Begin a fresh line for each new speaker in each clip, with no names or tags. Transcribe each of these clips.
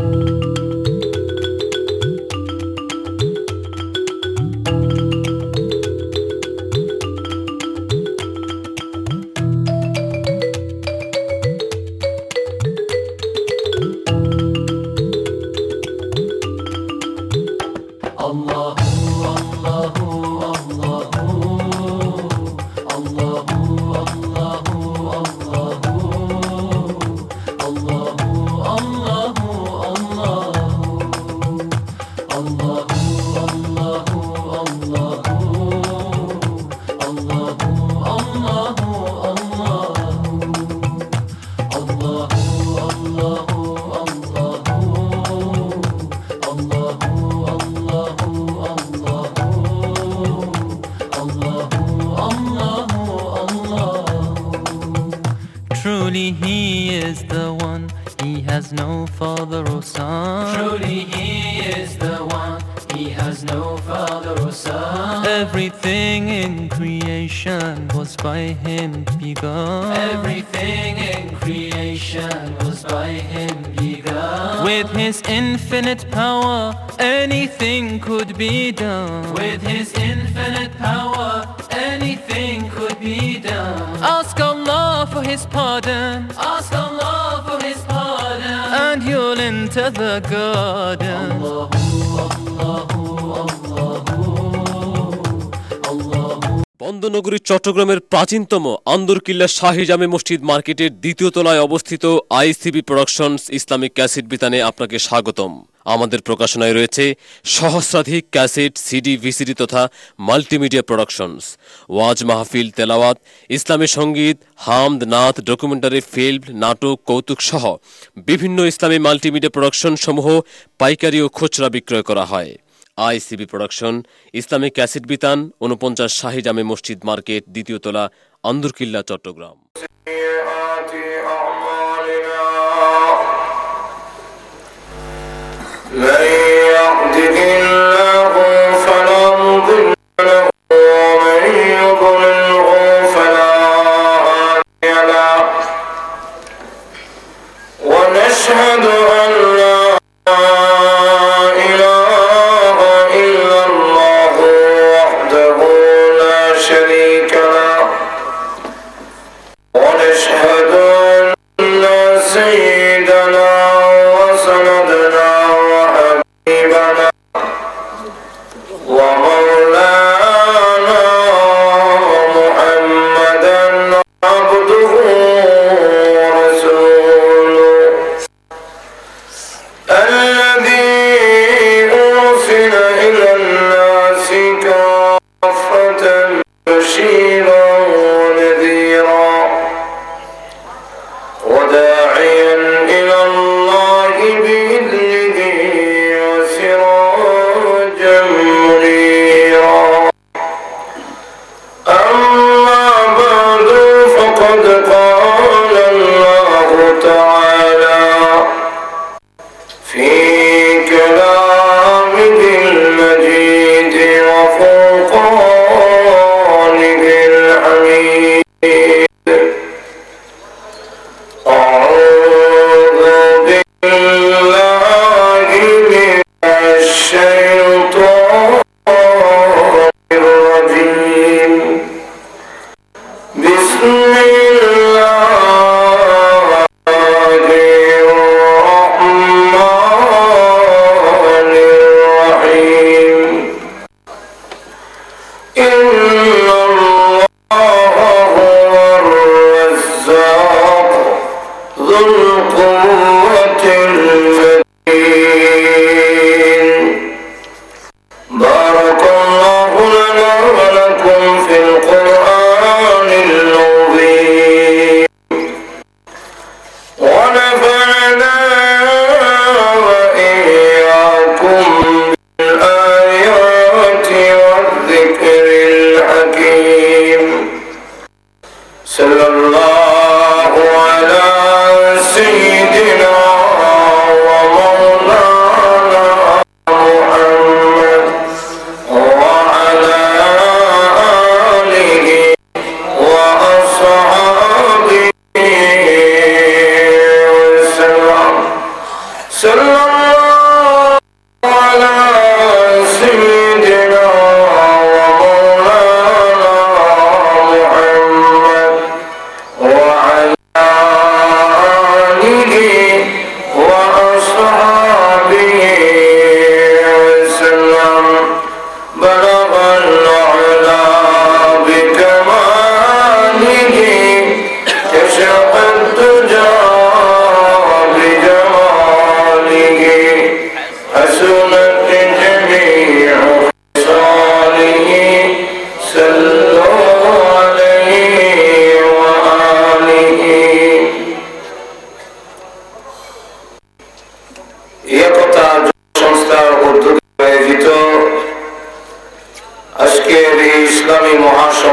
Truly he is the one, he has no father or son.
Truly he is the one, he has no father or son.
Everything in creation was by him begun.
Everything in creation was by him begun.
With his infinite power, anything could be done.
With his infinite power, anything could be done.
Ask Allah for his pardon,
Ask Allah for his pardon,
and you'll enter the garden.
বন্দনগরী চট্টগ্রামের প্রাচীনতম আন্দরকিল্লা শাহী জামে মসজিদ মার্কেটের দ্বিতীয় তলায় অবস্থিত ICB productions Islamic cassette বিতানে আপনাকে স্বাগতম। আমাদের প্রকাশনায় রয়েছে সহস্রাধিক ক্যাসেট, সিডি, ভিসিডি তথা মাল্টিমিডিয়া প্রোডাকশনস, ওয়াজ মাহফিল, তেলাওয়াত, ইসলামী সঙ্গীত, হামদ, নাত, ডকুমেন্টারি ফিল্ম, নাটক, কৌতুক সহ বিভিন্ন ইসলামী মাল্টিমিডিয়া প্রোডাকশন সমূহ পাইকারি ও খুচরা বিক্রয় করা হয়। আইসিবি প্রোডাকশন, ইসলামিক ক্যাসেট বিতান, 49 শাহী জামে মসজিদ মার্কেট, দ্বিতীয় তলা, আন্দরকিল্লা, চট্টগ্রাম।
الحكيم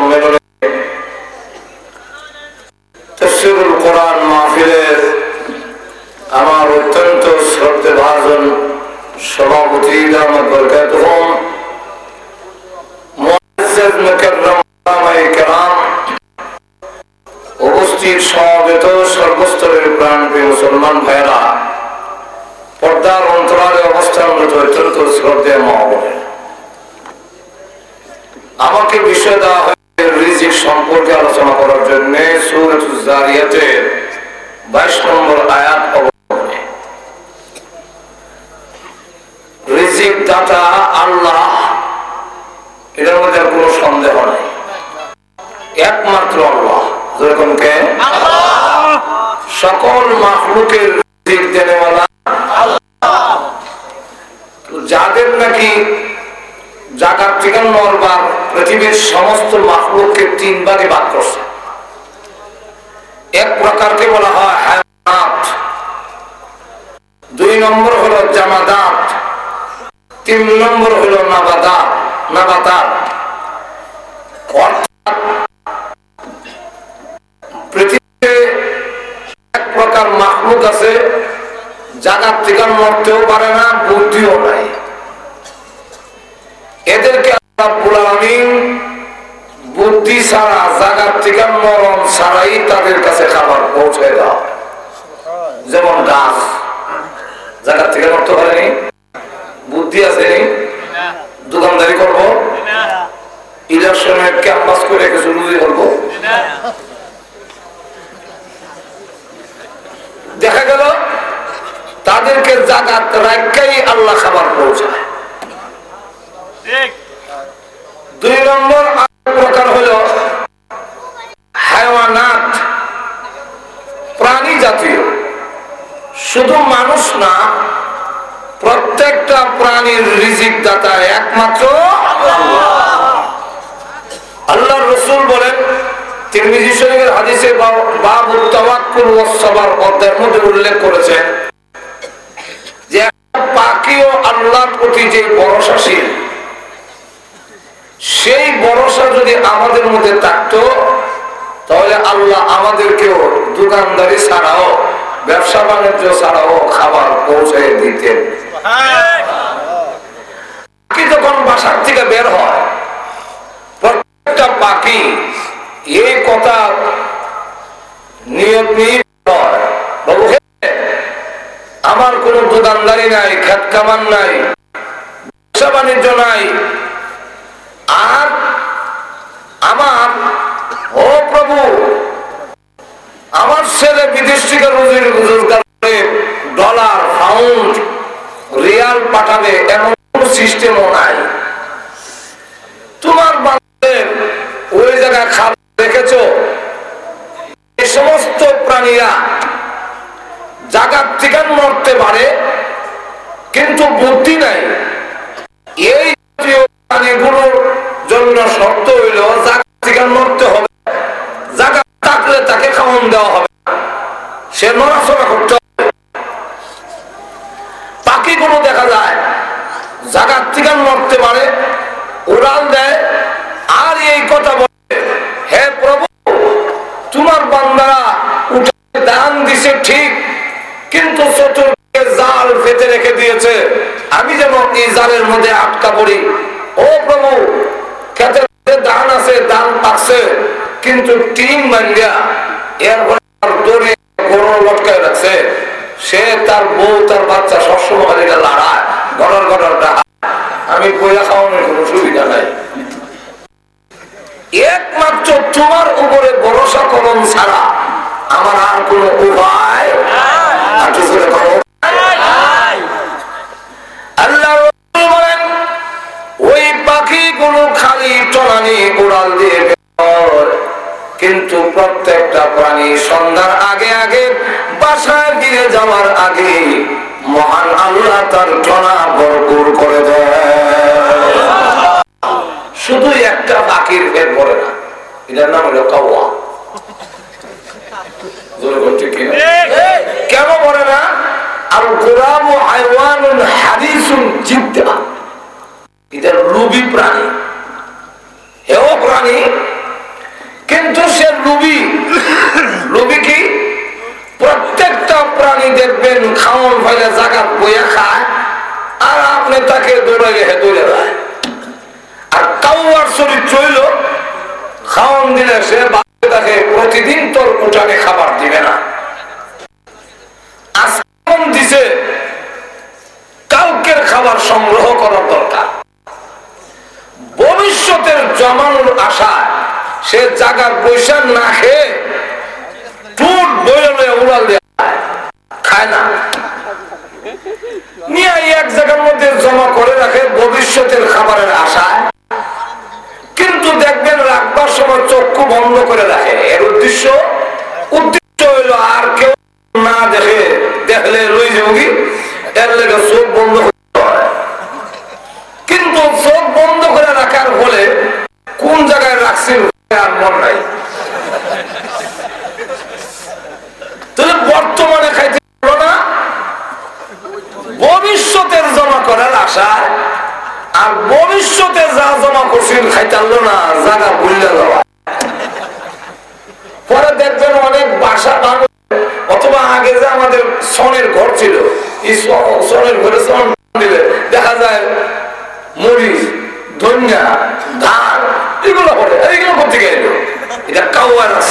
সম্মেলনে তাফসীরুল কোরআন মাহফিলের আমার অত্যন্ত শ্রদ্ধেভাজন সভাপতি দামাত বরকাতুহুম মুআজ্জাজ মুকাররম উলামায়ে কেরাম, উপস্থিত সমবেত সর্বস্তরের প্রাণপ্রিয় মুসলমান ভাইয়েরা, পর্দার অন্তরালে অবস্থানরত অত্যন্ত শ্রদ্ধেয় মা বোনেরা, আমাকে বিষয় দেওয়া হয়েছে রিজিক সম্পর্কে আলোচনা করার জন্য সূরাতুজ জারিয়াতের 22 নম্বর আয়াত অবলম্বনে। রিজিক দাতা আল্লাহ, এটার মধ্যে আর কোনো সন্দেহ নাই, একমাত্র আল্লাহ। যেরকম কে সকল মাখলুকের রিজিক দেনেওয়ালা আল্লাহ। যাদের নাকি জাকাত থেকে নরবার পৃথিবীর সমস্ত মাখলুককে 3 ভাগে ভাগ করছে। এক প্রকারকে বলা হয় হায়াওয়ানাত, 2 নম্বর হলো জামাদাত, 3 নম্বর হলো নাবাতাত। পৃথিবীতে এক প্রকার মাখলুক আছে জাকাত থেকে মরতেও পারে না, বুদ্ধিও নাই। এদেরকে রাব্বুল আলামিন বুদ্ধি ছাড়া জাকাত থেকে মরণ ছাড়াই তাদের কাছে খাবার পৌঁছে দেওয়া। যেমন গাছ জাকাত থেকে মরতে পারেনি, বুদ্ধি আছে, দোকানদারি করবো, ইলেকশনের ক্যাম্পাস করে কিছু রুজি করবো। দেখা গেল তাদেরকে জাকাত রাখাই আল্লাহ খাবার পৌঁছায়। 2 নম্বর প্রকার হলো হায়াওয়ানাত, প্রাণী জাতীয়। শুধু মানুষ না, প্রত্যেকটা প্রাণীর রিজিক দাতা একমাত্র আল্লাহর রাসূল বলেন, তিরমিজি শরীফের হাদিসে বাবুত তাওয়াক্কুল ওয়াস সাবর অধ্যায়ের মধ্যে উল্লেখ করেছেন যে পাখিও আল্লাহর প্রতি যে ভরসাশীল, সেই ভরসা যদি আমাদের মধ্যে থাকতো তাহলে আল্লাহ আমাদেরকেও দোকানদারি ছাড়াও, ব্যবসা বাণিজ্য ছাড়াও খাবার পৌঁছে দিতেন। পাখি যখন বাসার থেকে বের হয়, প্রত্যেকটা পাখি এই কথা নিয়ত নিয়ে হয়, বাবু আমার কোন দোকানদারি নাই, খেত কামান নাই, ব্যবসা বাণিজ্য নাই, আর আমার ও প্রভু আমার ছেলে বিদেশ থেকে রোজগার করে ডলার, পাউন্ড, রিয়াল পাঠাবে, এমন কোন সিস্টেমও নাই। তোমার বান্দাদের ওই জায়গায় খাবার রেখেছো। এই সমস্ত প্রাণীরা জাকাত থেকে মরতে পারে কিন্তু বুদ্ধি নাই। এই জাতীয় প্রাণীগুলোর জন্য শর্ত হইল জাকাত থেকে মরতে হবে, জাকাত থাকলে তাকে খাওয়ান দেওয়া হবে, সে নড়াচড়া করতে হবে। পাখিগুলো দেখা যায় জাকাত থেকে মরতে পারে, উড়াল দেয়, আর এই কথা বলে, হে প্রভু তোমার বান্দারা উঠে দান দিছে ঠিক, কিন্তু চতুর্দিকে জাল পেতে রেখে দিয়েছে, আমি যেন এই জালের মধ্যে আটকা পড়ি। ও প্রভু খেতে দান আছে, দান পাচ্ছে, কিন্তু টিম ভাঙ্গা এরপরে দড়ি গরু লটকায় রাখছে, সে তার বউ তার বাচ্চা সবসময় লড়ায়, ঘটর ডাকা, আমি বইয়া খাওয়ানোর কোন সুবিধা নাই। একমাত্র তোমার উপরে ভরসা করণ ছাড়া আমার আর কোন উপায় আল্লাহ বলেন, ওই পাখিগুলো খালি টলানি উড়াল দিয়ে, কিন্তু প্রত্যেকটা প্রাণী সন্ধ্যার আগে আগে বাসায় গিয়ে যাওয়ার আগে মহান আল্লাহ তার টনা ভরপুর করে দেয়। শুধু একটা পাখির পেট ভরে না, এটার নাম হলো কাওয়া। কেন ভরে না? আর গোলাম হাইওয়ানুন হাদিসুন জিদ্দা, এটা লোভী প্রাণী, হেও প্রাণী, দেখবেন খাওয়ান ফাইলে জায়গা বইয়া খায়, আর আপনি তাকে দৌড়াইলে হে দৌড়ে যায়। আর কাউয়ার চরিত্র হইল খাওয়ান দিলে সে তাকে প্রতিদিন তোর উঠানে খাবার দিবে না। আজকে দিছে, কালকের খাবার সংগ্রহ করার দরকার। ভবিষ্যতের জমানোর আশায় সে জায়গার পয়সা না খেয়ে টুট বইলে উড়াল দিয়ে খায় না, নিয়ে এক জায়গার মধ্যে জমা করে রাখে ভবিষ্যতের খাবারের আশায়। কিন্তু দেখবেন রাখবার সময় চক্ষু বন্ধ করে রাখে। এর উদ্দেশ্য হইল আর কেউ না দেখে, দেখলে লই যাবি, এর লেগে চোখ বন্ধ করতে হয়। কিন্তু চোখ বন্ধ করে রাখার ফলে কোন জায়গায় রাখছি আর মন নাই। তাহলে বর্তমানে খাইতে পারলো না, ভবিষ্যতের জমা করার আশা, আর ভবিষ্যতে যা জমা করছিল খাইতে পারলো না, জায়গা ভুলে যাওয়া। পরে দেখবেন অনেক বাসা ভাঙে, অথবা আগে যে আমাদের সনের ঘর ছিল, এই সনের ঘরে সন দিলে দেখা যায় মরিচ, ধনিয়া, ধান এগুলো পড়ে। এইগুলো করতে গেল এটা কাউয়ার আছে,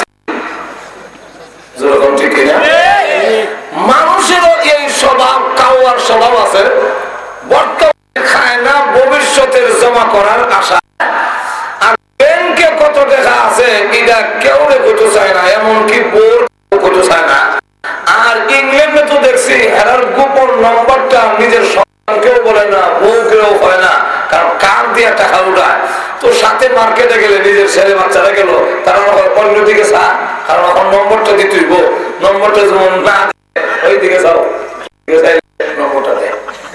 যেরকম ঠিক না? মানুষেরও এই স্বভাব, কাউয়ার স্বভাব আছে। বর্তমানে খায় না, ভবিষ্যতের জমা করার আশা। আর ব্যাংকে কত টাকা আছে এটা কেউ কত চায় না, এমনকি বোর কত চায় না। আর ইংল্যান্ডে তো দেখছি হেরার গোপন নম্বরটা নিজের সন্তানকেও বলে না, বউকেও হয় না, কারণ কার দিয়ে টাকা উঠায়। তো সাথে মার্কেটে গেলে নিজের ছেলে বাচ্চারা গেল, তারা অন্যদিকে চা, কারণ এখন নম্বরটা দিতে হইব। নম্বরটা যেমন না ওই দিকে যাও, নম্বরটা দেয়।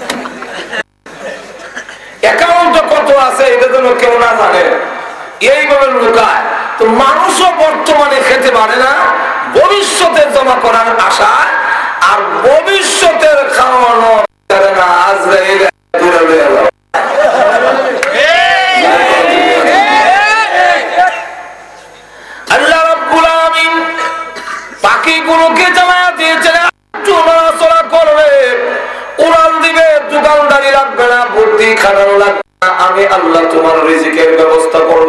অ্যাকাউন্টে কত আছে এটা যেন কেউ না জানে, এইভাবে লুকায়। তো মানুষও বর্তমানে খেতে পারে না, ভবিষ্যতের জমা করার আশা, আর ভবিষ্যতের খাওয়ানো করে না। আজরাইল আল্লাহ রাব্বুল আলামিন পাখিগুলোকে জ্বালায়া দিয়েছেন, চলাচলা করবে, উড়াল দিবে, দোকানদারি লাগবে না, ভর্তি খানানো লাগবে না, আমি আল্লাহ তোমার রিজিকের ব্যবস্থা করব।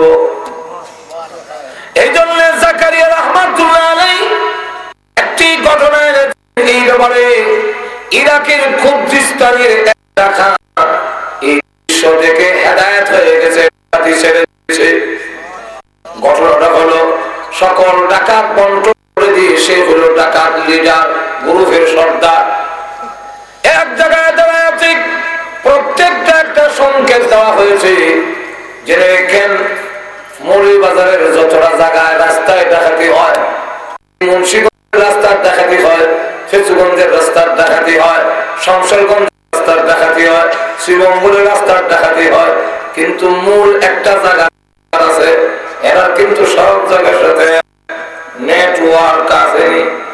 এই জন্য জাকারিয়া রাহমাতুল্লাহ আলাইহি একটি ঘটনা এই ব্যাপারে, ইরাকের কুর্দিস্তানের একটা খান এই বিশ্ব থেকে হেদায়েত হয়ে গেছে, ছেড়ে দিয়েছে। ঘটনাটা হলো সকল ডাকাত বন্টন করে দিয়ে সে হলো ডাকাত লিডার, গ্রুপের সর্দার। এক জায়গায় দাঁড়ায় আছে, প্রত্যেকটা একটা সংকেত দেওয়া হয়েছে যে দেখেন মৌলী বাজারের যতটা জায়গায় রাস্তায় ডাকাতি হয়, মুন্সিগঞ্জের রাস্তার ডাকাতি হয়, ফেচুগঞ্জের রাস্তার ডাকাতি হয়, শমশেরগঞ্জের রাস্তার ডাকাতি হয়, শ্রীমঙ্গলের রাস্তার ডাকাতি হয়, কিন্তু মূল একটা জায়গা আছে, এরা কিন্তু সব জায়গার সাথে নেটওয়ার্ক আছে।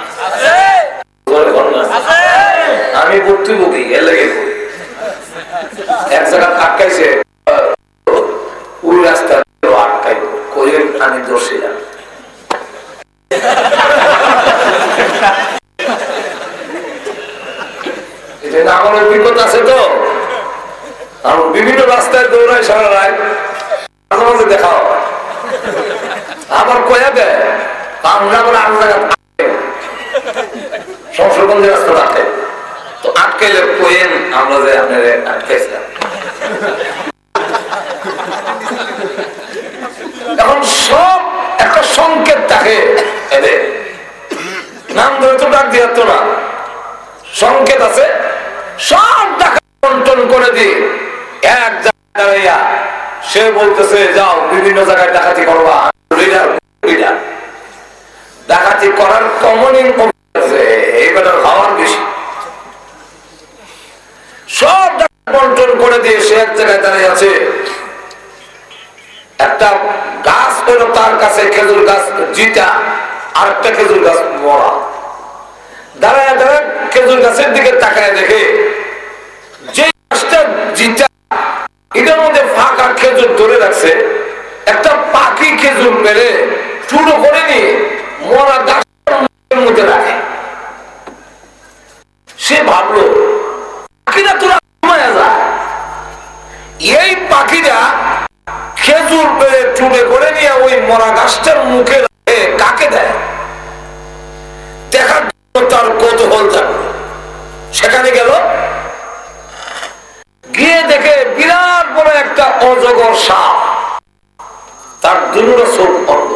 আমি ভুক্তভোগী, এর লেগে এক জায়গা আটকাইছে, ওই রাস্তা আটকাই করে আমি দোষিলাম। আমার অভিজ্ঞতা আছে তো, বিভিন্ন রাস্তায় দৌড়ায় সারা রাত, মাঝে মাঝে দেখা হয়, আবার কয়া দেয় আমরা সংসর্গঞ্জের রাস্তা আটকে, তো আটকাইলে কয়েন আমরা যে আপনার আটকাইছিলাম। এখন সব একটা সংকেত থাকে, এদের নাম ধরে তো ডাক দিয়ে না, সংকেত আছে, সব ডাকা বন্টন করে দিয়ে এক জায়গায় সে বলতেছে যাও বিভিন্ন জায়গায় ডাকাতি করবা। ডাকাতি করার কমন ইনকাম আছে, এই বেটার খাওয়ার বেশি। সব ডাকা বন্টন করে দিয়ে সে এক জায়গায় দাঁড়িয়ে আছে। একটা গাছ হলো তার কাছে, খেজুর গাছ জিটা, আর একটা খেজুর গাছ মরা। দাঁড়ায় দাঁড়ায় খেজুর গাছের দিকে তাকায় দেখে যে গাছটা জিটা, এটার মধ্যে ফাঁকা খেজুর ধরে রাখছে, একটা পাখি খেজুর মেরে চুড়ো করে নিয়ে মরা গাছের মধ্যে রাখে। ভাবলো পাখিরা তোরা ঘুমায় যায়, এই পাখিরা খেজুর পেড়ে চুড়ে করে নিয়ে ওই মরা গাছটার মুখে কাকে দেয় দেখার জন্য তার কৌতূহল থাকলো। সেখানে গেল, গিয়ে দেখে বিরাট বড় একটা অজগর সাপ, তার দুটো চোখ বন্ধ,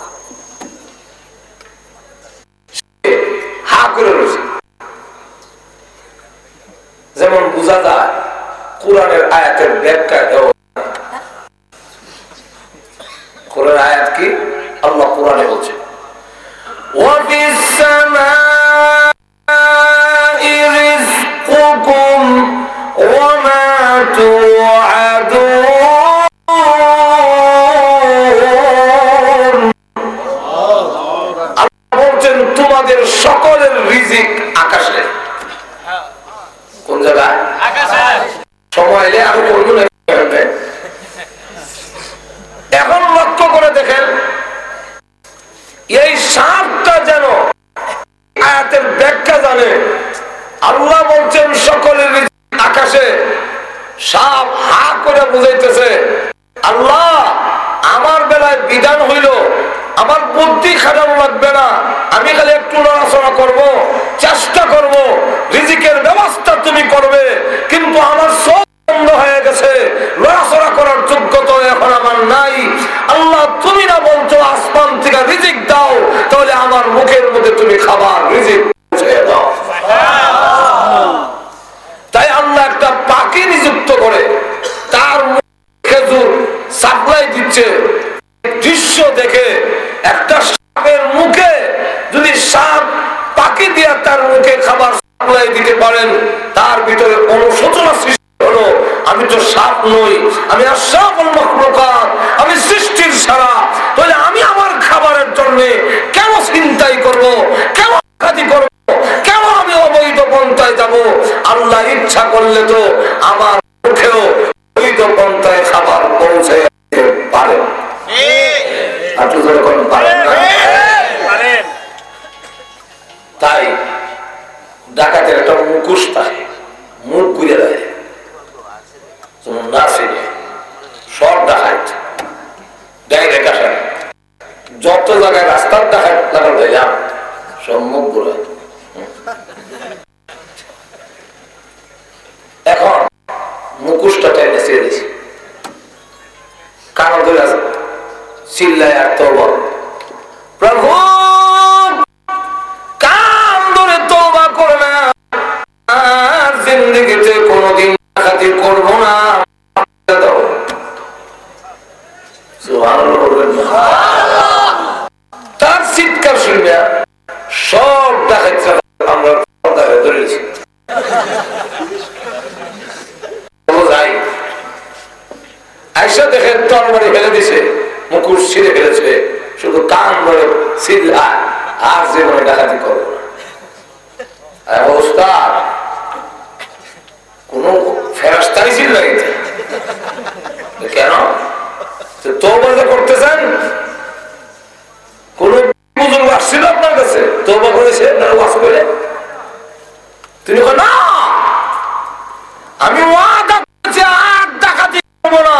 হা করে রয়েছে। যেমন বোঝা যায় কোরআনের আয়াতের ব্যাখ্যা দেওয়া। কোরআন আয়াত কি? আল্লাহ কোরআনে বলছে ওয়াফিস সামাই রিজকুকুম ওয়া মা তুআদুন। আল্লাহ বলছেন তোমাদের সকলের রিজিক আকাশে। কোন জায়গায়? আকাশে। সময় এলে আরো বলবো না। এখন লক্ষ্য করে দেখেন, এই সাপটা যেন আয়াতের ব্যাখ্যা জানে। আল্লাহ বলছেন সকলের আকাশে, সাপ হা করে বুঝাইতেছে আল্লাহ আমার বেলায় বিধান হইল, আমার বুদ্ধি খাটানো লাগবে না, আমি খালি একটু নড়াচড়া করব, চেষ্টা করব, রিজিকের ব্যবস্থা তুমি করবে, কিন্তু আমার সব বন্ধ হয়ে গেছে, নড়াচড়া করার যোগ্যতা এখন আমার নাই। আল্লাহ তুমি না বলছো আসমান থেকে রিজিক দাও, তাহলে আমার মুখের মধ্যে তুমি খাবার রিজিক পৌঁছে দাও। তাই আল্লাহ একটা পাখি নিযুক্ত করে তার খেজুর সাপ্লাই দিচ্ছে। দৃশ্য দেখে একটা সাপের মুখে যদি সাপ পাখি দিয়ে তার মুখে খাবার সাপ্লাই দিতে পারেন, তার ভিতরে অনুশোচনা সৃষ্টি হলো, আমি তো সাপ নই, আমি আশরাফুল মাখলুকাত, আমি সৃষ্টির সারা, তাহলে আমি আমার খাবারের জন্য কেন চিন্তাই করব, কেন কাজই করব, কেন আমি অবৈধ পন্থায় যাব? আল্লাহ ইচ্ছা করলে তো আমার মুখেও অবৈধ পন্থায় খাবার পৌঁছে যেতে পারে। আপনি যখন পারেন না, তাই ডাকাতের একটা মুখোশ থাকে, মুখ ঘুরে দেয়, সব ডাকাত ডাইরেক্ট আসে, যত জায়গায় রাস্তার ডাকাত লাগাল দিলাম সব মুখ ঘুরে। এখন মুখোশটা টেনে ছেড়ে দিয়েছে, কারণ ধরে আছে চিল্লায় আর তওবা, প্রভু কান ধরে তওবা করে না, আর জিন্দেগিতে কোনোদিন ডাকাতি করবো না। তার চিৎকার শুনবে সব ডাকাতরা আমরা ধরেছি। আইসা দেখে তরবারি ফেলে দিছে, মুখোশ ছিঁড়ে ফেলেছে, শুধু কান ধরে চিল্লায় আর জীবনে ডাকাতি করবো না। অবস্থা কোন ফেরেশতাই চিল্লাইছে কেন? তওবা করতেছেন, কোন বুজুর্গ আসছিল আপনার কাছে তওবা করেছে ওয়াজ করে? তিনি না, আমি ওয়াদা করেছি আর ডাকাতি করব না।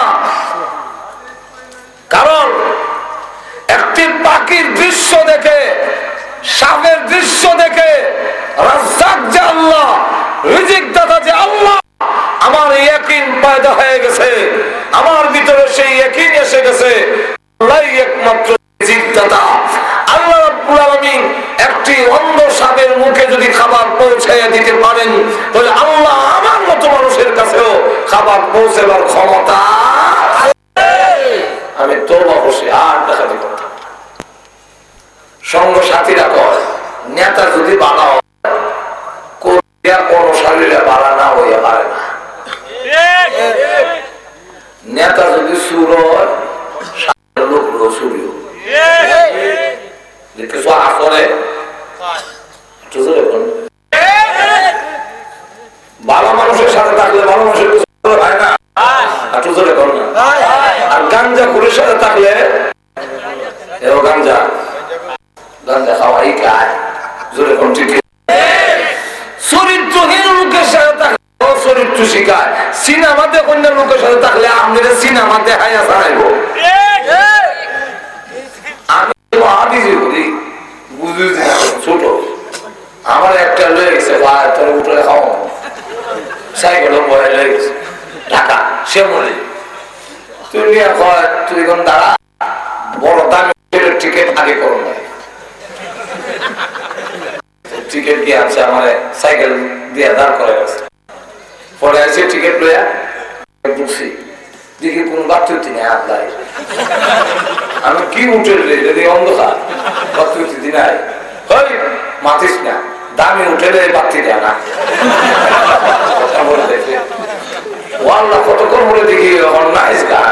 কারণ একটি পাখির দৃশ্য দেখে, সাপের দৃশ্য দেখে রাজ্জাক যে আল্লাহ, রিজিক দাতা যে আল্লাহ, আমার ইয়াকিন পয়দা হয়ে গেছে, আমার ভিতরে সেই ইয়াকিন এসে গেছে আল্লাহই একমাত্র রিজিক দাতা। আল্লাহ রাব্বুল আলামিন একটি অন্ধ সাপের মুখে যদি খাবার পৌঁছাইয়া দিতে পারেন, তাহলে আল্লাহ আমার মতো মানুষের কাছেও খাবার পৌঁছাবার ক্ষমতা। আমি তওবা করছি আর ডাকাতি করব। সঙ্গ সাথীরা কয় নেতা যদি বালা হয়, অনুসারীরা বালা না হইয়া পারে না। নেতা যদি সুর হয়, লোকগুলো সুরিও কিছু আসলে ভালো মানুষের সাথে থাকলে ভালো মানুষের কিছু হয় না, আর গাঞ্জা খুরের সাথে থাকলে গাঞ্জা গাঞ্জা খাওয়াই খায়, জোরে কোন ঠিক চরিত্রহীন শিখায় সিনেমাতে কন্যার লোকের সাথে থাকলে আপনি সিনেমাতে হাইয়া ছাড়াইব আমি হাদিসি করি বুঝতে ছোট আমার একটা লয়ে গেছে ভাই তোর উঠে খাও সাইকেল বয়ে লয়ে গেছে ঢাকা সে মনে তুই নিয়ে কয় তুই এখন দাঁড়া বড় দামি টিকিট আগে করো না টিকিট দিয়ে আছে আমার সাইকেল দিয়ে দাঁড় করে গেছে পরে আছে টিকিট লইয়া ঢুকছি দেখি কোন বাচ্চুতি নেই আপনার আমি কি উঠে যদি অন্ধকার বাচ্চুতি নাই ওই মাতিস না দামি উঠে বাচ্চি দেয় না ওয়াল্লা কতক্ষণ বলে দেখি নাইস গান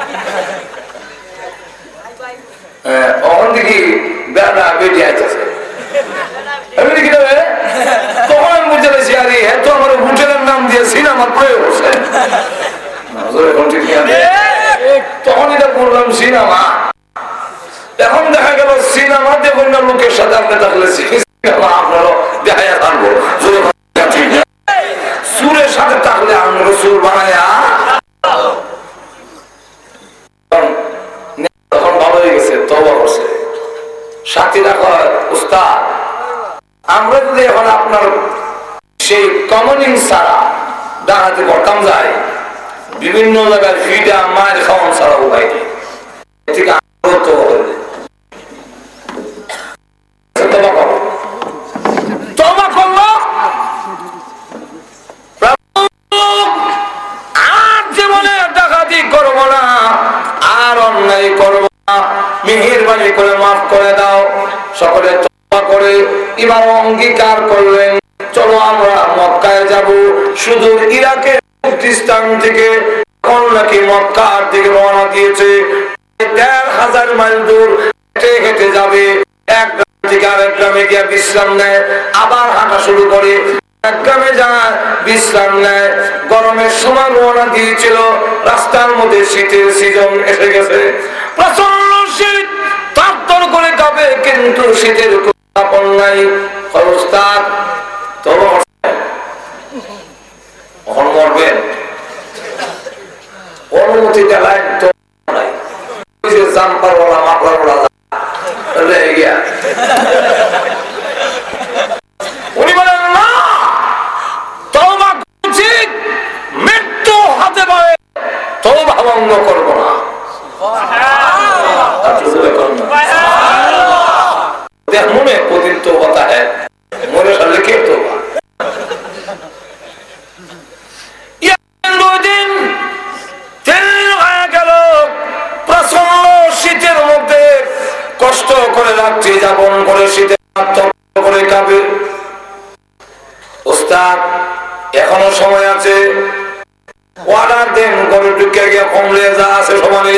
তখন দেখি বেড়া বেটি আইতেছে আমি দেখি তখন আমি বুঝতে পেরেছি আরে এত আমার হোটেলের নাম দিয়ে সিনেমার প্রয়োগ হচ্ছে তখন এটা বললাম সিনেমা এখন দেখা গেল সিনেমা দেখুন না লোকের সাথে আপনি থাকলে সিনেমা আপনারও দেখা থাকবো সুরের সাথে থাকলে আমরা সুর বানায়া তখন ভালো হয়ে গেছে তওবা করছে সাথীরা কয় উস্তাদ আমরা যদি এখন আপনার সেই কমনিং ছাড়া ডানাতে করতাম যায় বিভিন্ন জায়গায় ফিটা মায়ের খাওয়ান ছাড়া উপায় নেই থেকে তওবা করলো আর জীবনে ডাকাতি করবো না আর অন্যায় করবো না মেহেরবানি করে মাফ করে দাও সকলে তওবা করে এবার অঙ্গীকার করলেন চলো আমরা মক্কায় যাব সুদূর ইরাকের স্থান থেকে এখন নাকি মক্কার দিকে রওনা দিয়েছে ১,৫০০ মাইল দূর হেঁটে হেঁটে যাবে এক গ্রাম থেকে আরেক গ্রামে গিয়ে বিশ্রাম নেয় আবার হাঁটা শুরু করে এক গ্রামে যায় বিশ্রাম নেয় গরমের সময় রওনা দিয়েছিল রাস্তার মধ্যে শীতের সিজন এসে গেছে প্রচন্ড শীত তার করে কাঁপে কিন্তু শীতের আপন নাই খরস্তার তবে কখন মরবেন অনুমতি দেয় তো নাই জাম্পার ওলা মাপড়া ওলা রেগে গিয়া উনি বলেন না তওবা উচিত মৃত্যু হাতে পারে তওবা ভঙ্গ করবো না মনে প্রতিদিন তো কথা है মনে সালে কে তো শীতের মধ্যে কষ্ট করে রাত্রি যাপন করে শীতে করে কাঁপে ওস্তাদ এখনো সময় আছে অর্ডার দেন গরু ঢুকে গিয়ে কমলে যা আছে সমানে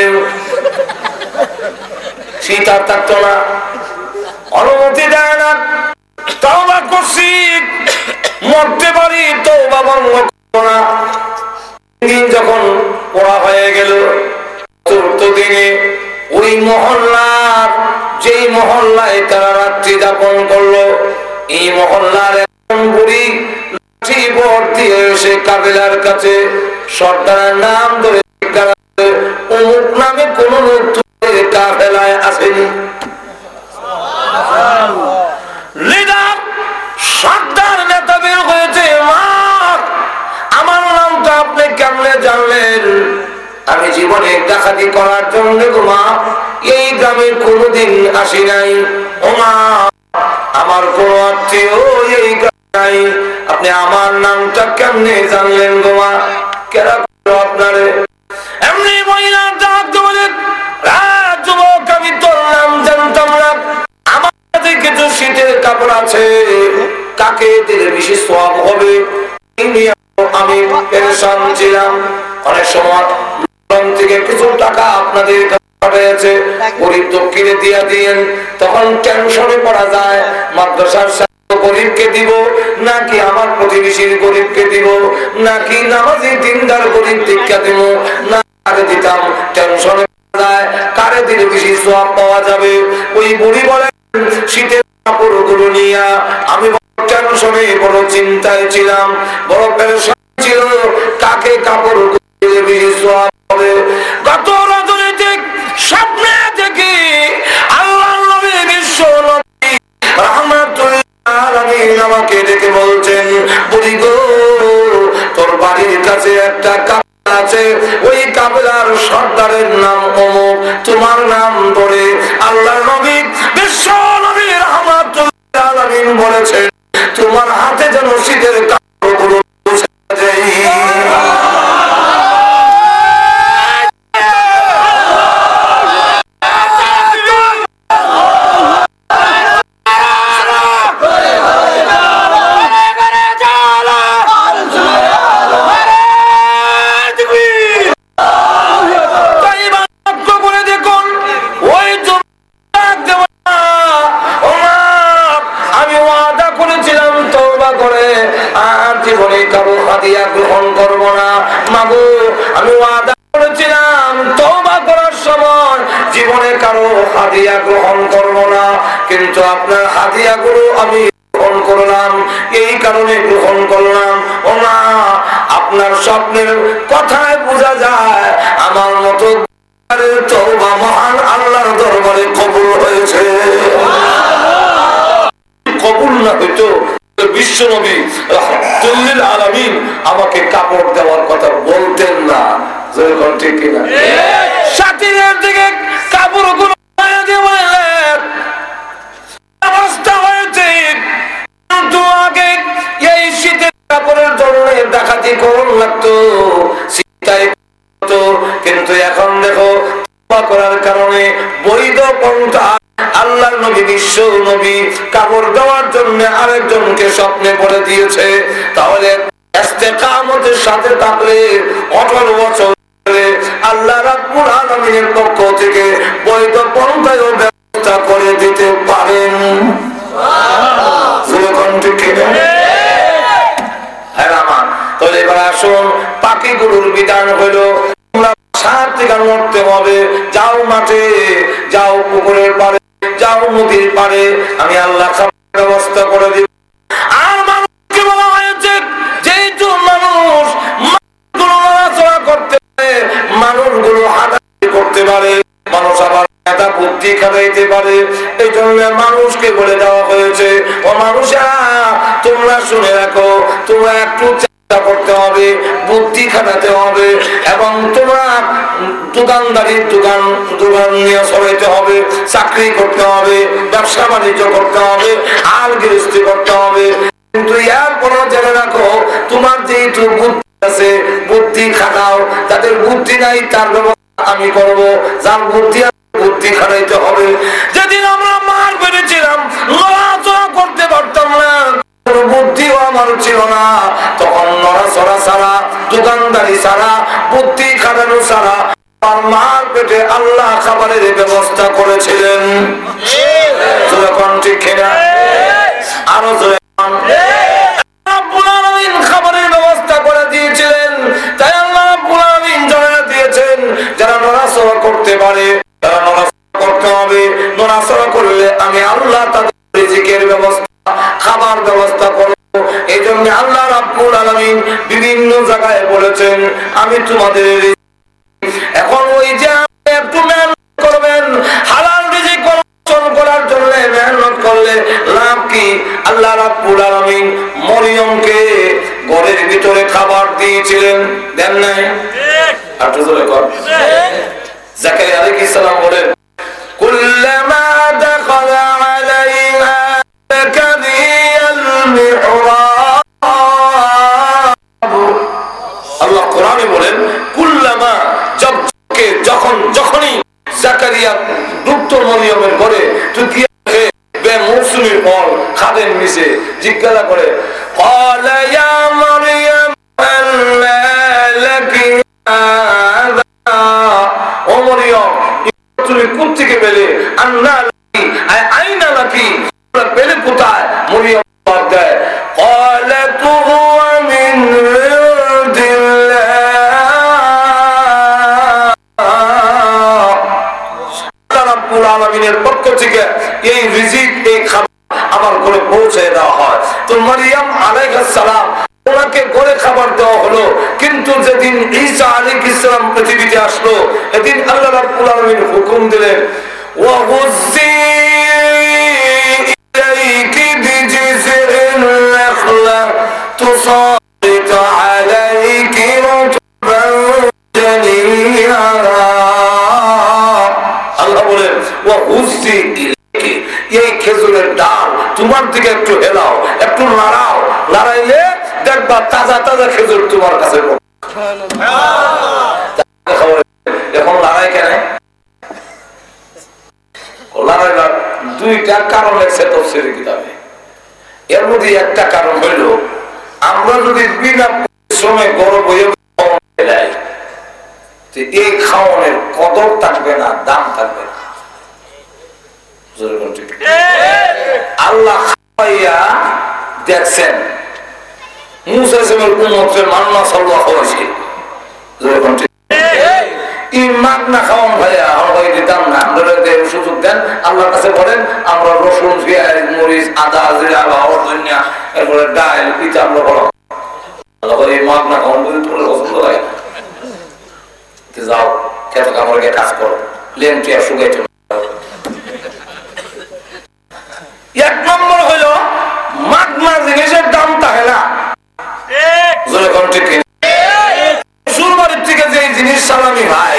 শীত আর থাকতো না অনুমতি দেয় না তওবা করছি মরতে পারি তওবা ভঙ্গ করব না দিন যখন পড়া হয়ে গেল চতুর্থ দিনে ওই মহল্লার যেই মহল্লায় তারা রাত্রি যাপন করলো এই মহল্লার একজন বুড়ি লাঠি বর দিয়ে এসে কাবিলার কাছে সর্দারের নাম ধরে অমুক নামে কোন লোক কাফেলায় আসেনি লিডার সর্দার নেতা বের হয়েছে মা আমার নামটা আপনি কেমনে জানলেন আমি জীবনে ডাকাতি করার জন্য মা এই গ্রামে কোনোদিন আসি নাই ও মা আমার কোন আত্মীয় এই গ্রামে নাই আপনি আমার নামটা কেমনে জানলেন গো মা কেরা আপনারে এমনি মহিলা ডাক বলে যুবক আমি তোর নাম জানতাম না আমার কাছে কিছু শীতের কাপড় আছে কাকে দিলে বেশি সওয়াব হবে আমি পেরেশান ছিলাম অনেক সময় থেকে কিছু টাকা আপনাদের পাঠিয়েছে গরিব দক্ষিণে দিয়ে দিয়েন তখন টেনশনে পড়া যায় মাদ্রাসার গরিবকে দিব নাকি আমার প্রতিবেশীর গরিবকে দিব নাকি নামাজি দিনদার গরিব দীক্ষা দিব না কারে দিতাম টেনশনে পড়া যায় কারে দিলে বেশি সওয়াব পাওয়া যাবে ওই বুড়ি বলে শীতের কাপড়গুলো নিয়ে আমি টেনশনে বড় চিন্তায় ছিলাম বড় পেরেশান ছিল কাকে কাপড় হবে। গত রাজনৈতিক স্বপ্নে দেখি আল্লাহ নবী বিশ্ব নবী রাহমাতুল্লাহ আলামিন আমাকে ডেকে বলছেন, বুড়ি গো তোর বাড়ির কাছে একটা কাফেলা আছে, ওই কাফেলার সর্দারের নাম অমুক, তোমার নাম ধরে আল্লাহ নবী বিশ্ব নবী রাহমাতুল্লাহ আলামিন বলেছেন তোমার হাতে যেন শীতের কাপড়গুলো পৌঁছে যায়। গ্রহণ করবো না মাগো, আমি ওয়াদা করেছিলাম তওবা করার সময় জীবনে কারো হাদিয়া গ্রহণ করবো না, কিন্তু আপনার হাদিয়া গুলো আমি গ্রহণ করলাম, এই কারণে গ্রহণ করলাম। ও মা, আপনার স্বপ্নের কথায় বোঝা যায় আমার মতো তওবা মহান আল্লাহর দরবারে কবুল হয়েছে। কবুল না হইতো বিশ্ব নবী রাহমাতুল্লিল আলামিন আমাকে কাপড় দেওয়ার কথা বলতেন না। ঠিক কিনা? সাথীদের দিকে কাপড়গুলো অবস্থা হয়েছে, কিন্তু আগে এই শীতের কাপড়ের জন্য ডাকাতি করুন লাগতো, শীতায় করতো, কিন্তু এখন দেখো তওবা করার কারণে বৈধ পন্থা আল্লাহর নবী বিশ্ব নবী কাপড় দেওয়ার জন্য আরেকজনকে স্বপ্নে বলে দিয়েছে। তাহলে ইস্তেকামতের সাথে থাকলে 18 বছর আল্লাহ রাব্বুল আলামিনের পক্ষ থেকে বৈধ পন্থায় ব্যবস্থা করে দিতে পারেন। তাহলে এবার আসুন পাখিগুলোর বিধান হলো মরতে হবে, যাও মাঠে, যাও পুকুরের পাড়ে, যাও নদীর পাড়ে, আমি আল্লাহ খাবারের ব্যবস্থা করে দিব। আর মানুষকে বলা হয়েছে যেহেতু মানুষ নড়াচড়া করতে পারে, মানুষগুলো হাঁটাহাঁটি করতে পারে, মানুষ আবার মেধা বুদ্ধি খাটাইতে পারে, এই জন্য মানুষকে বলে দেওয়া হয়েছে ও মানুষেরা তোমরা শুনে রাখো, তোমরা একটু করতে হবে, বুদ্ধি খাটাতে হবে, এবং তোমরা দোকানদারি দোকান নিয়ে চলাইতে হবে, চাকরি করতে হবে, ব্যবসা বাণিজ্য করতে হবে, আর গৃহস্থী করতে হবে, কিন্তু এরপর জেনে রাখো তোমার যেহেতু বুদ্ধি আছে বুদ্ধি খাটাও, তাদের বুদ্ধি নাই তার ব্যবস্থা আমি করব, যার বুদ্ধি খাটাইতে হবে। যেদিন আমরা মার পেরেছিলাম নড়াচড়া করতে পারতাম না, বুদ্ধিও আমার ছিল না, তখন নড়াচড়া ছাড়া, দোকানদারি ছাড়া, বুদ্ধি খাটানো ছাড়া আমার মার পেটে আল্লাহ খাবারের ব্যবস্থা করেছিলেন। ঠিক কিনা? আরো খাবারের ব্যবস্থা করে দিয়েছিলেন, তাই আল্লাহ রাব্বুল আলামিন জানা দিয়েছেন যারা নড়াচড়া করতে পারে তারা নড়াচড়া করতে হবে, নড়াচড়া করলে আমি আল্লাহ তাদের রিজিকের ব্যবস্থা, খাবার ব্যবস্থা করব। এই জন্য আল্লাহ রাব্বুল আলামিন বিভিন্ন জায়গায় বলেছেন আমি তোমাদের, এখন ওই যে একটু মেহনত করবেন, হালাল রিজিক অর্জন করার জন্য মেহনত করলে লাভ কি? আল্লাহ রাব্বুল আলামিন মরিয়মকে ঘরের ভিতরে খাবার দিয়েছিলেন, দেন নাই? একটু জোরে কর। জাকারিয়া আলাইহিস সালাম বলেন কুল্লামা দাখালা আলাইহা জাকারিয়াল মিহরাব, আল্লাহ কোরআনে বলেন কুল্লামা, যখনই জাকারিয়া ঢুকতো মরিয়মের ঘরে, তো কি বেমৌসুমী ফল খাদেন নিচে জিজ্ঞাসা করে ক্বালা ইয়া মারইয়াম আন্না লাকি হাযা, ও মরিয়ম তুমি কোথা থেকে পেলে? আন্না লাকি আইনা লাকি, পেলে কোথায়? মরিয়ম জবাব দেয় ক্বালাতু হুয়া মিন আলামিনের পক্ষ থেকে এই রিজিক, এই খাবার আমার ঘরে পৌঁছে দেওয়া হয়। তো মারিয়াম আলাইহিস সালাম ওনাকে করে খাবার দেওয়া হলো, কিন্তু যেদিন ঈসা আলাইহিস সালাম পৃথিবীতে আসলো, এদিন আল্লাহ রাব্বুল আলামিন হুকুম দিলেন, ওয়াহুজ্জি ইলাইকি বিজিযিন নাখলা তুসারিত আলাইকি রুতবান জানিয়া। আল্লাহ বলেন ওয়াহুজ্জি ইলাইকি, এই খেজুরের ডাল তোমার দিকে একটু হেলাও, একটু নাড়াও, নাড়াইলে দেখবা তাজা তাজা খেজুর তোমার কাছে। এখন লড়াই কেন? লড়াইবার দুইটা কারণ আছে তাফসীরে কিতাবে। এর মধ্যে একটা কারণ হইল, আমরা যদি বিনা পরিশ্রমে গরব হয়ে যাই, এই খাওয়ানোর কদর থাকবে না, দাম থাকবে না। আল্লাহ খাওয়াইয়া দেখছেন মুসা ইসলামের উম্মতের মান্না সাল্লাল্লাহু আলাইহি ওয়াসাল্লাম খাওয়ান ভাইয়া ভাই দিতাম না, আমরা সুযোগ দেন, আল্লাহর কাছে বলেন আমরা রসুন, পেঁয়াজ, মরিচ, আদা, জিরা, ধনিয়া, এরপরে ডাল, পিঠা আমরা বলো। আল্লাহ বলে এই মাগনা খাওয়ান বলে তোর পছন্দ লাগে না, যাও খেতে কামড়ে গিয়ে কাজ করো, লেন টিয়া শুকাইতে। এক নম্বর হইল মাগনা জিনিসের দাম থাকে না। থেকে যে জিনিস সালামি ভাই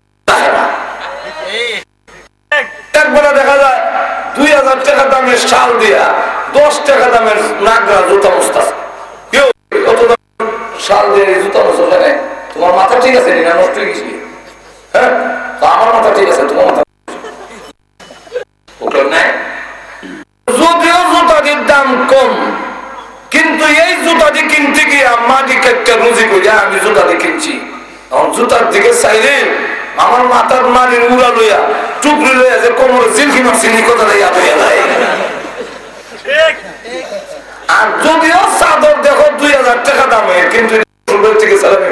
একবারে দেখা যায় 2000 টাকা দামের শাল দিয়া 10 টাকা দামের নাগরা জুতা মুস্তাছে। কেউ কত শাল দিয়ে জুতা মুস্তা নেই। তোমার মাথা ঠিক আছে না নষ্ট হয়ে গেছি? হ্যাঁ, আমার মাথা ঠিক আছে, তোমার মাথা নাই। যদিও জুতাটির দাম কম, কিন্তু এই জুতাটি কিনতে গিয়ে মাটি একটা রুজি করে আমি জুতাটি কিনছি। জুতার দিকে চাইলে আমার মাথার মারির উড়া লইয়া টুকরি লইয়া যে কোমরে জিলকি মারছি কথা লইয়া যায়। আর যদিও চাদর দেখো 2000 টাকা দামে, কিন্তু থেকে চালাবে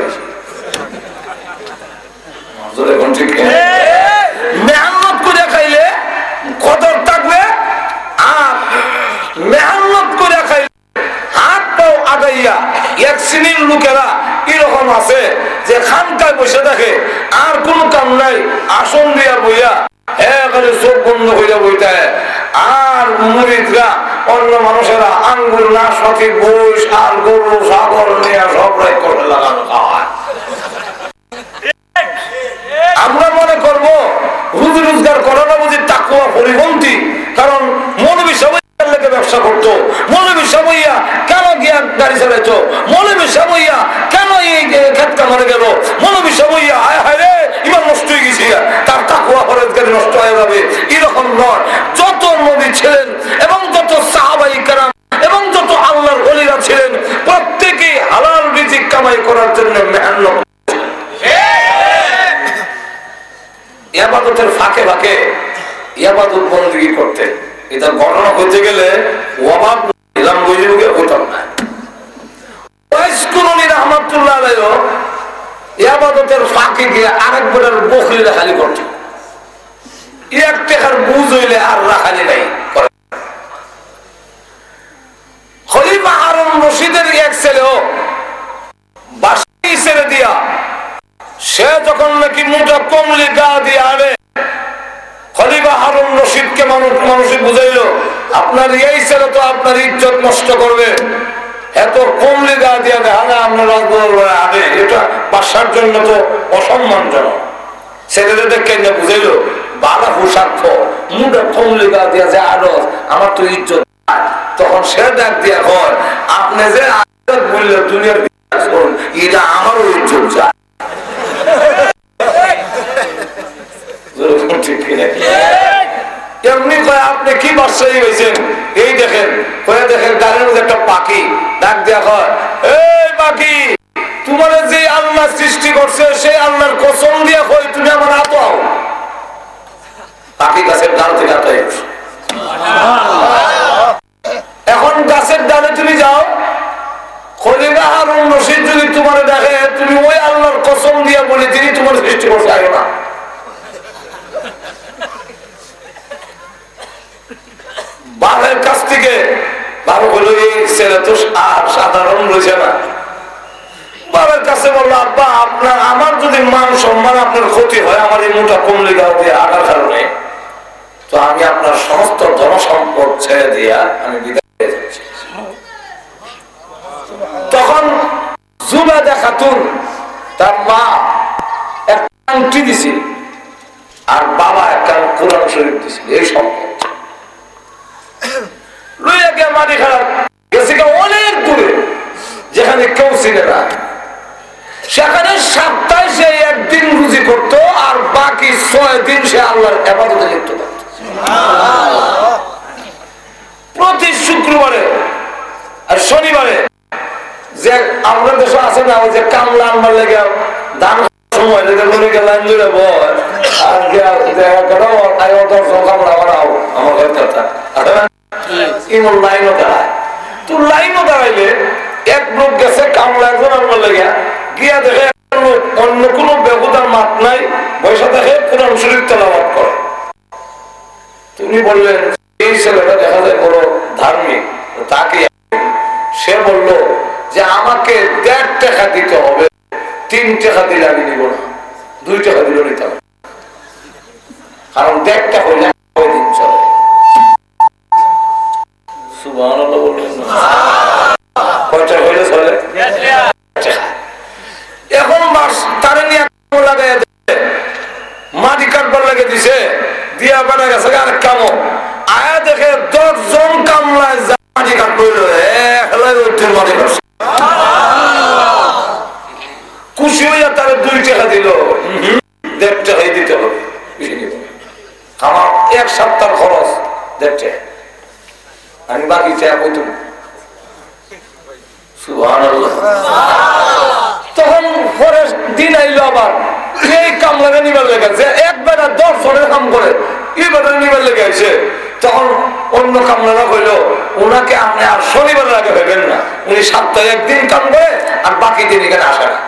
মেহনত করে খাইলে কদর থাকবে, আর মেহনত করে খাইলে হাত পাও আগাইয়া। এক শ্রেণীর লোকেরা এরকম আছে যে খানকায় বসে থাকে, আর কোন কাম নাই, আসন দিয়া বইয়া এখানে চোখ বন্ধ হইয়া বইতে। আর মুরিদরা অন্য মানুষেরা আঙ্গুর, নাশপাতি, বইস আর গরু, ছাগল নিয়ে সব রায় করে লাগানো খাওয়ায়। আমরা মনে করবো রুজি রোজগার করা না বুঝি তাকওয়া পরিপন্থী, কারণ মৌলবী সবাই ব্যবসা করতো, মৌলবী সাবইয়া কেন গিয়া গাড়ি চালাইতো, মৌলবী সাবইয়া কেন এই ক্ষেত কামারে গেল, মৌলবী সাবইয়া হায় হায় রে ইমান নষ্ট হয়ে গেছে, তার তাকওয়া পরহেজগারি নষ্ট হয়ে যাবে। এরকম নয়। যত নবী ছিলেন এবং যত সাহাবায়ে কেরাম এবং যত আল্লাহর ওলিরা ছিলেন, প্রত্যেকেই হালাল রিজিক কামাই করার জন্য মেহনত। ইবাদতের ফাঁকে ফাঁকে ইবাদত বندگی করতে, এটা ঘটনা হতে গেলে ওয়াবাব ইলাম বুঝিয়ে হতাম না। ওয়াইসকুরুনি রাহমাতুল্লাহ আলাইহি ইবাদতের ফাঁকে গিয়ে আরেকবারের বখরিরা খালি করত। এক টাকার বুঝ হইলে আর রাখালি নাই। খলিফা হারুন রশিদের এক ছেলেও বাসায় ছেড়ে দিয়া, সে যখন নাকি মোটা কমলি গা দিয়ে আনে, খলিফা হারুন রশিদকে মানুষই বুঝাইলো আপনার এই ছেলে তো আপনার ইজ্জত নষ্ট করবে, এত কমলি গা দিয়া দেখা আপনার আনে, এটা বাসার জন্য তো অসম্মানজনক। ছেলেদের দেখে বুঝাইলো বালা পোশাক মোটা কমলি গা দিয়া যে আরো আমার তো ইজ্জত। তখন সে ডাক দিয়া হয় আপনি যে বললে দুনিয়ার এটা আমারও ইজ্জত যায়। এমনি কয় আপনি কি বাদশাহী হয়েছেন, এই দেখেন কয়ে দেখেন গাড়ির মধ্যে একটা পাখি, ডাক দেয়া হয় এই পাখি তোমার যে আল্লাহ সৃষ্টি করছে সেই আল্লাহর কসম দিয়ে কই তুমি আমার হাত হও। পাখি গাছের ডাল থেকে হাত হয়ে গেছে। এখন গাছের ডালে তুমি যাও, খলিফা হারুন রশিদ যদি তোমার দেখে তুমি ওই আল্লাহর কসম দিয়ে বলে তিনি তোমার সৃষ্টি করছে আগে না। বাবার কাছ থেকে আর বললো এই ছেলে তো আর সাধারণ রয়েছে না। বাবার কাছে বললো আব্বা আপনার আমার যদি মান সম্মান আপনার ক্ষতি হয় আমার এই মোটা কমলি গাও দিয়ে আটার কারণে, তো আমি আপনার সমস্ত ধন সম্পদ ছেড়ে দিয়া আমি বিদায় হয়ে যাচ্ছি। তখন জুবাইদা খাতুন তার মা একটা আংটি দিছিল আর বাবা একটা কোরআন শরীফ দিছিল। এই সম্পদ লইয়া গিয়ে মাটি খারাপ গেছে অনেক দূরে যেখানে কেউ চিনে না। সেখানে সপ্তাহে সে একদিন রুজি করতো আর বাকি 6 দিন সে আল্লাহর ইবাদতে লিপ্ত থাকতো। প্রতি শুক্রবারে আর শনিবারে যে আমরা দেশে আছে না ওই যে কামলা আনবার লেগে দান সময় লেগে মনে গেল লাইন ধরে বয় আর কামলা বানাও আমার ইমন লাইনও দাঁড়ায়। তো লাইনও দাঁড়াইলে এক লোক গেছে কামলা একজন আনবার লেগে গিয়া দেখে অন্য কোন বেহুদার মাত নাই, বৈশা দেখে কোরআন শরীফ তেলাওয়াত করে। তুমি বললেন এই ছেলেটা দেখা যায় বড় ধার্মিক, তাকে সে বলল যে আমাকে 1.5 টাকা দিতে হবে, 3 টাকা দিলে আমি নিব না, 2 টাকা দিলে নিতে হবে, কারণ 1.5 টাকা হইলে দিন চলে। সুবহানাল্লাহ বললেন না? কয়টা হইলে চলে? এখন মাস তারে নিয়ে লাগাই মাটি কাটবার লাগে দিছে দিয়া বানা গেছে আরেক কামো আয়া দেখে 10 জন কামলায় মাটি কাটবো মাটি কাটছে। খুশি হইয়া তারা 2 টাকা দিল, 1.5 টাকাই দিতে হবে। আমার 1 সপ্তাহ খরচ 1.5 টাকা, আমি বাকি টাকা কইতো। সুবহানাল্লাহ। তখন পরের দিন আইলো আবার এই কামলাকে নিবার লেগে যে একবার 10 জনের কাম করে এইবার নিবার লেগে আইছে। তখন অন্য কামলারা কইল ওনাকে আপনি আর শনিবারের আগে ভাবেন না, উনি সপ্তাহে একদিন কাম করে আর বাকি দিন এখানে আসে না।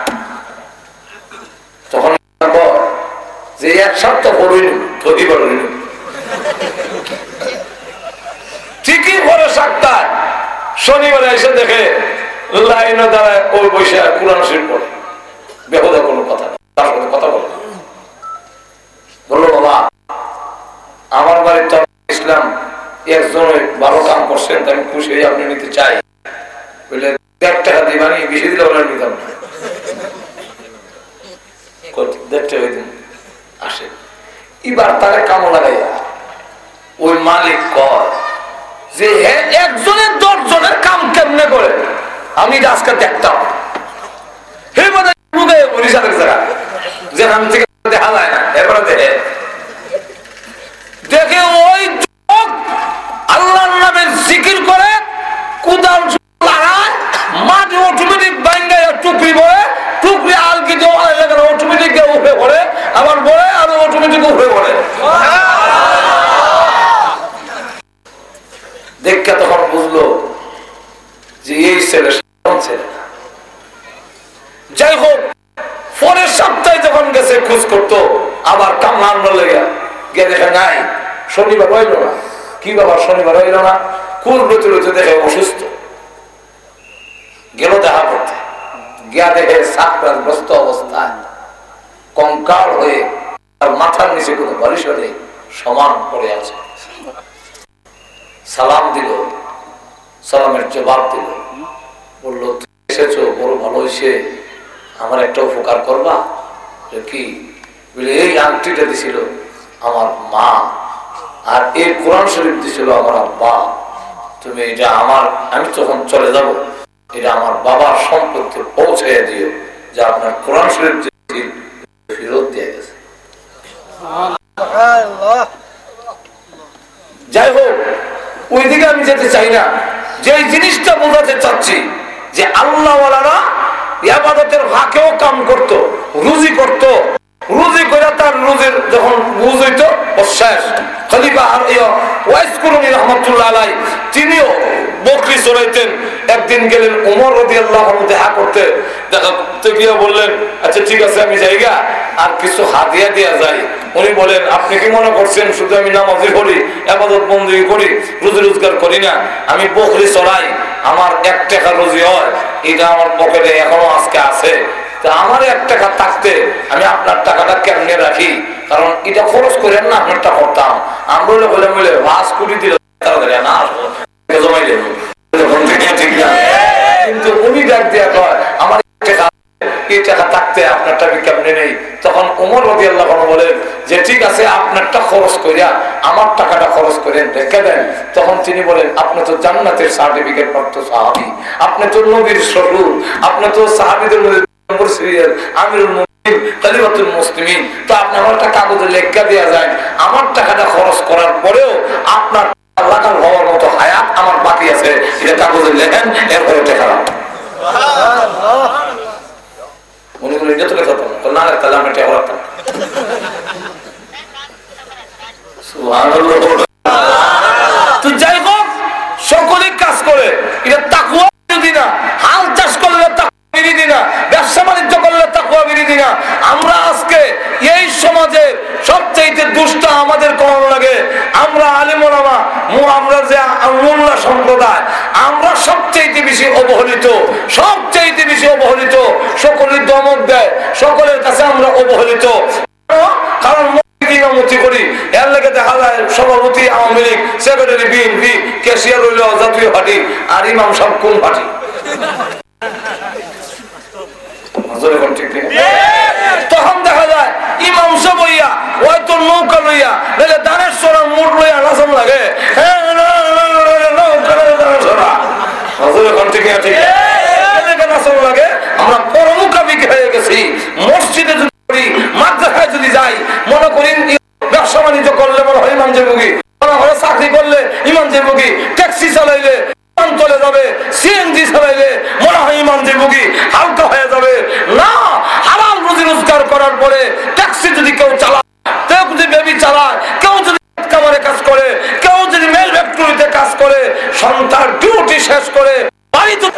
তখন যে 1 সপ্তাহ পড়ইনি প্রতিবার ঠিকই পরে সপ্তাহে শনিবারে এসে দেখে লাইনে দাঁড়ায় ওই বসে কোরআন শরীফ পড়ে, বেহুদা কোনো কথা নেই, তার সাথে কথা বলে। বললো বাবা আমার বাড়ির তো ইসলাম একজন ভালো কাম করছেন, আমি খুশি হয়ে আপনি নিতে চাই। বললে 1.5 টাকা দিবা নি, বেশি দিলে ওরা নিতাম না, 1.5 টাকা দিন আসে। এবার তারে কামো লাগাইয়া ওই মালিক কয় যে একজনের 10 জনের কাম কেমনে করে আমি আজকে দেখতাম। হে মানে যেখান থেকে দেখা যায় না, এবারে দেখে ওই আল্লাহর নামের জিকির করে কোদাল লাগায় মাটি অটোমেটিক বাইঙ্গায় টুকরি বলে টুকরি আলকি অটোমেটিক উঠে পড়ে, আবার বলে আর অটোমেটিক উঠে পড়ে। দেখে তখন বুঝলো যে এই ছেলে ছেলে না। যাই হোক পরের সপ্তাহে যখন গেছে খোঁজ করতো আবার কামলা আনবার লেগে গিয়ে দেখে নাই, শনিবার হইল না। কি বাবা শনিবার হইল না? কুল রতে রতে দেখে অসুস্থ, গেল দেখা করতে, গিয়া দেখে সাকরাতগ্রস্ত অবস্থায় কঙ্কাল হয়ে তার মাথার নিচে কোনো বালিশ নেই, সমান পড়ে আছে। সালাম দিল, সালামের জবাব দিল, বললো তুমি এসেছো বড় ভালো হয়েছে, আমার একটা উপকার করবা। কি বলে এই আংটিটা দিছিল আমার মা আর এই কোরআন শরীফ দিছিল আমার আব্বা, তুমি এটা আমার, আমি তখন চলে যাব, এটা আমার বাবার সম্পত্তি পৌঁছে দিও যে আপনার কোরআন শরীফ ফেরত দিয়ে গেছে। যাই হোক ওইদিকে আমি যেতে চাই না, যে জিনিসটা বোঝাতে চাচ্ছি যে আল্লাহওয়ালারা ইবাদতের ফাঁকেও কাম করত, রুজি করত, রুজি করে তার রুজির যখন বুঝ হইতো শেষ। খলিফা ওয়াইস কুরুনি রহমতুল্লাহ আলাই তিনিও বকরি চড়াইতেন। একদিন গেলেন ওমর রাদিয়াল্লাহু আনহু দেখা করতে গিয়ে বললেন, আচ্ছা ঠিক আছে আমি যাইগা, আর কিছু হাদিয়া দেয়া যায়। উনি বলেন, আপনি কি মনে করছেন শুধু আমি নামাজি করি, ইবাদত বন্দেগী করি, রুজি রোজগার করি না? আমি বকরি চড়াই, আমার 1 টাকা রুজি হয়, এটা আমার পকেটে এখনো আজকে আছে। আমার 1 টাকা থাকতে আমি আপনার টাকাটা কেমনে রাখি? কারণ এটা খরচ করেন না, আপনারটা করতাম। আমরা বলে বলে 5 কোটি দিলে না জমাই দেব, ঠিক না? কিন্তু উনি ডাক দিয়া কয়, আমার এই টাকা থাকতে আপনারটা আমি কেমনে নেই? তখন ওমর রাদিয়াল্লাহু আনহু বলেন যে ঠিক আছে, আপনারটা খরচ করিয়া আমার টাকাটা খরচ করেন, রেখে দেন। তখন তিনি বলেন, আপনি তো জান্নাতের সার্টিফিকেট প্রাপ্ত সাহাবী, আপনি তো নবীর শ্বশুর, আপনি তো সাহাবীদের মধ্যে আমিরুল মুমিনিন, খলিফাতুল মুসলিমিন, তো আপনি আমার একটা কাগজে লেখা দেয়া যায়, আমার টাকাটা খরচ করার পরেও আপনার লাগাল হওয়ার মতো হায়াত আমার বাকি আছে, এটা কাগজে লেখেন, এরপরে টাকা মনে করি এটা তো লেখা তো না, তাহলে আমরা টাকা রাখতাম। তো যাই হোক, সকলেই কাজ করে, এটা তাকওয়া বিরোধী না। হাল চাষ করলে তাকওয়া বিরোধী না, ব্যবসা বাণিজ্য করলে তাকওয়া বিরোধী না। আমরা আজকে এই সমাজে সবচাইতে দুষ্ট আমাদের কোন লাগে, আমরা আলেম ওলামা, আমরা যে মোল্লা সম্প্রদায়, আমরা সবচাইতে বেশি অবহেলিত, সবচাইতে বেশি অবহেলিত। সকলের দমক দেয়, সকলের কাছে আমরা অবহেলিত। কারণ করি এর লেগে দেখা যায় সভাপতি Awami League, secretary BNP, cashier হইল জাতীয় পার্টি, আর ইমাম সাহেব কোন পার্টি? তখন দেখা যায় ইমাম সাহেব হইয়া হয়তো নৌকা লইয়া নাহলে দানের সরার মোট লইয়া নাচন লাগে, নাচন লাগে। আমরা পরমুখাবিক হয়ে গেছি। মসজিদে যদি করি, মাদ্রাসায় যদি যাই, মনে করি ব্যবসা বাণিজ্য করলে মনে হয় ইমাম জেবুগি, মনে হয় চাকরি করলে ইমাম জেবুগি, ট্যাক্সি চালাইলে ইমাম চলে যাবে, সিএনজি চালাইলে মনে হয় ইমাম জেবুগি, হালকা হয়ে যাবে। না, হালাল রুজি রোজগার করার পরে ট্যাক্সি যদি কেউ চালায়, কেউ যদি বেবি চালায়, কেউ যদি কামারে কাজ করে, কেউ যদি মেল ফ্যাক্টরিতে কাজ করে, সন্তান ডিউটি শেষ করে বাড়ি তো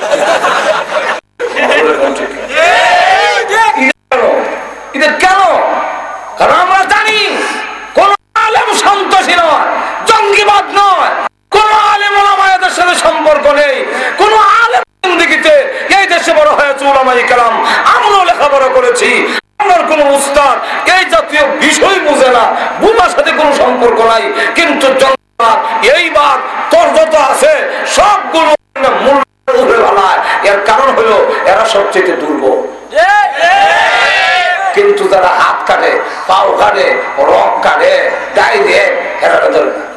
এটা কেন? কারণ আমরা জানি কোন আলেম সন্ত্রাসী নয়, জঙ্গিবাদ নয়, কোন আলেম ওলামাদের সাথে সম্পর্ক নেই, কোন আলেম জিন্দেগিতে এই দেশে বড় হয়েছে উলামায়ে কেরাম, আমরাও লেখাপড়া করেছি, আমার কোন উস্তাদ এই জাতীয় বিষয় বুঝে না, বুমার সাথে কোনো সম্পর্ক নাই। কিন্তু জঙ্গিবাদ, এইবার তোর যত আছে সবগুলো মূল উঠে ভালায়। এর কারণ হলো এরা সবচেয়ে দুর্বল। কিন্তু যারা হাত কাটে, পাও কাটে, রক কাটে, দায় দিয়ে এরা ধরে না।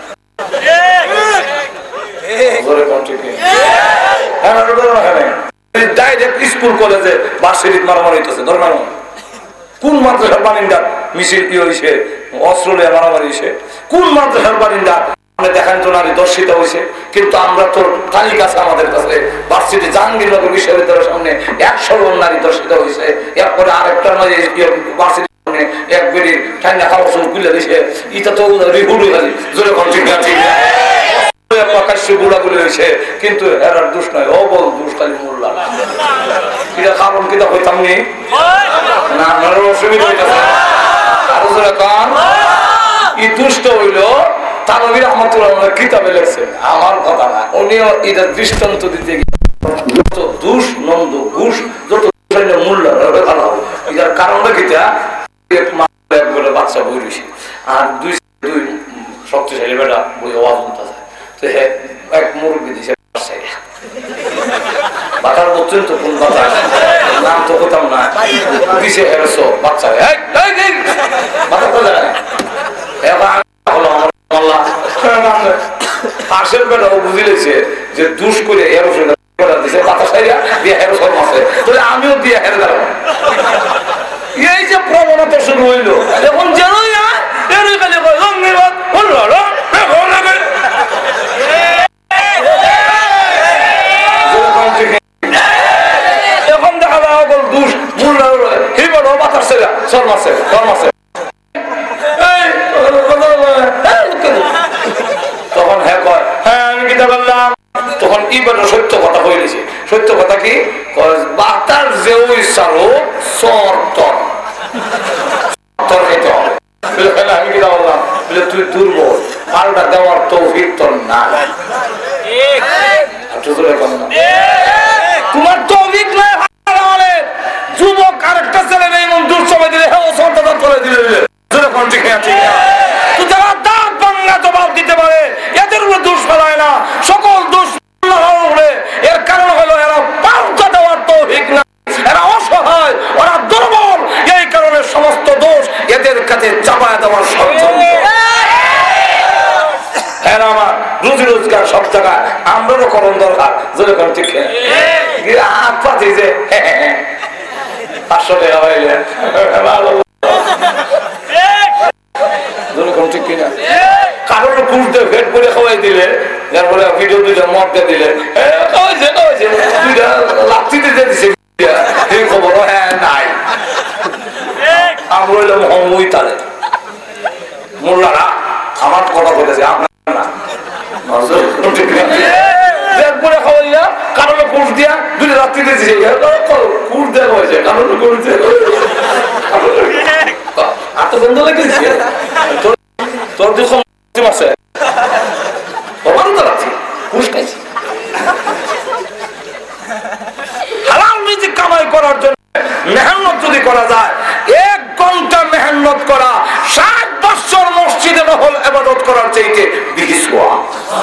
স্কুল কলেজে বার্ষিক মারামারি হইতেছে, ধর্মের কোন মাদ্রাসার বারিন্দার মিছিল হয়েছে, অস্ত্র নিয়ে মারামারি হয়েছে, কোন মাদ্রাসার বারিন্দার দেখেন তো নারী দর্শিত হয়েছে। কিন্তু আমরা তো তালিকা আছে আমাদের কাছে, ভার্সিটি জাহাঙ্গীরনগর বিশ্ববিদ্যালয়ের সামনে 100 জন নারী দর্শিত হয়েছে। এরপরে আরেকটার মাঝে ভার্সিটি এক বেড়ি ঠান্ডা খাওয়া খুলে দিছে, এটা তো রিহুড হয়ে জোরে প্রকাশ্য গুড়াগুলি হয়েছে। কিন্তু এরার দোষ নয়, ও বল দোষ খালি মোল্লা। এটা কারণ কিতা হইতাম নি না, আপনার অসুবিধা হইতেছে। আরো জোরে কান, ই দুষ্ট হইল তানভীর রহমাতুল্লাহ কিতাবে লেখছেন, আমার কথা না। উনিও এটা দৃষ্টান্ত দিতে গিয়ে যত দুষ নন্দ ঘুষ যত মূল্য ভালো হবে, এটার কারণটা কিতা বলে বাচ্চা বই রয়েছে, আর দুই শক্তিশালী বেটা বই আওয়াজ উঠতে যায়। তো এক মুরব্বী দিছে বাতার বলছেন তো কোন বাতা নাম তো কোথাও না দিছে, হেরেছো বাচ্চা বাতা কোথায় হলো আমার পাশের বেটাও বুঝে লেছে যে দুষ করে আমিও দিয়ে হেরে দাঁড়াবো। এই যে প্রবণতা শুরু হইলো, এখন যেন এখন দেখা যায় দুষ মূল্য বাতাস শর্মাছে চিন্তা করলাম তখন কি বলে সত্য কথা হয়েছে। সত্য কথা কি বাতার যে ইচ্ছার হোক খেতে হবে। আমি কি বললাম তুই দুর্বল, পাল্টা দেওয়ার তৌফিক তোর না, তোমার তৌফিক নাই। যুবক আরেকটা ছেলে নেই এমন দুঃসময় দিলে চলে দিলে জবাব দিতে পারে, এদের উপরে দোষ ফেলায় না, সকল দোষ এর কারণ হলো এরা পাল্টা দেওয়ার তৌফিক না, এরা অসহায়, ওরা দুর্বল, এই কারণে সমস্ত দোষ এদের কাছে চাপায় দেওয়ার সক্ষম। হ্যাঁ আমার রুজি রোজগার সব জায়গায় আমরাও করণ দরকার, যেরকম ঠিক হাত পাতি যে 500 টাকা হইলে ঠিক কিনা, কারণ ঘুরতে ফেট করে খাওয়াই দিলে, তারপরে ভিডিও দুইটা মদটা দিলে দুইটা লাচ্ছি দিতে দিছে এই খবর হ্যাঁ নাই। আমরা হইলাম হমই তালে মোল্লারা আমার কথা বলেছে আপনার না, খাওয়াইয়া কারণে ঘুষ দিয়া দুইটা রাত্রি দিয়েছে ঘুষ দেওয়া হয়েছে কারণ ঘুষ এত বন্ধ লেগেছে তোর দুঃখ আছে তোমারও তো রাখছি ঘুষ খাইছি। হালাল রিজিক কামাই করার জন্য মেহনত যদি করা যায়, 1 ঘন্টা মেহনত করা 60 বছর মসজিদে নফল ইবাদত করার চাইতে বেশি সওয়াব।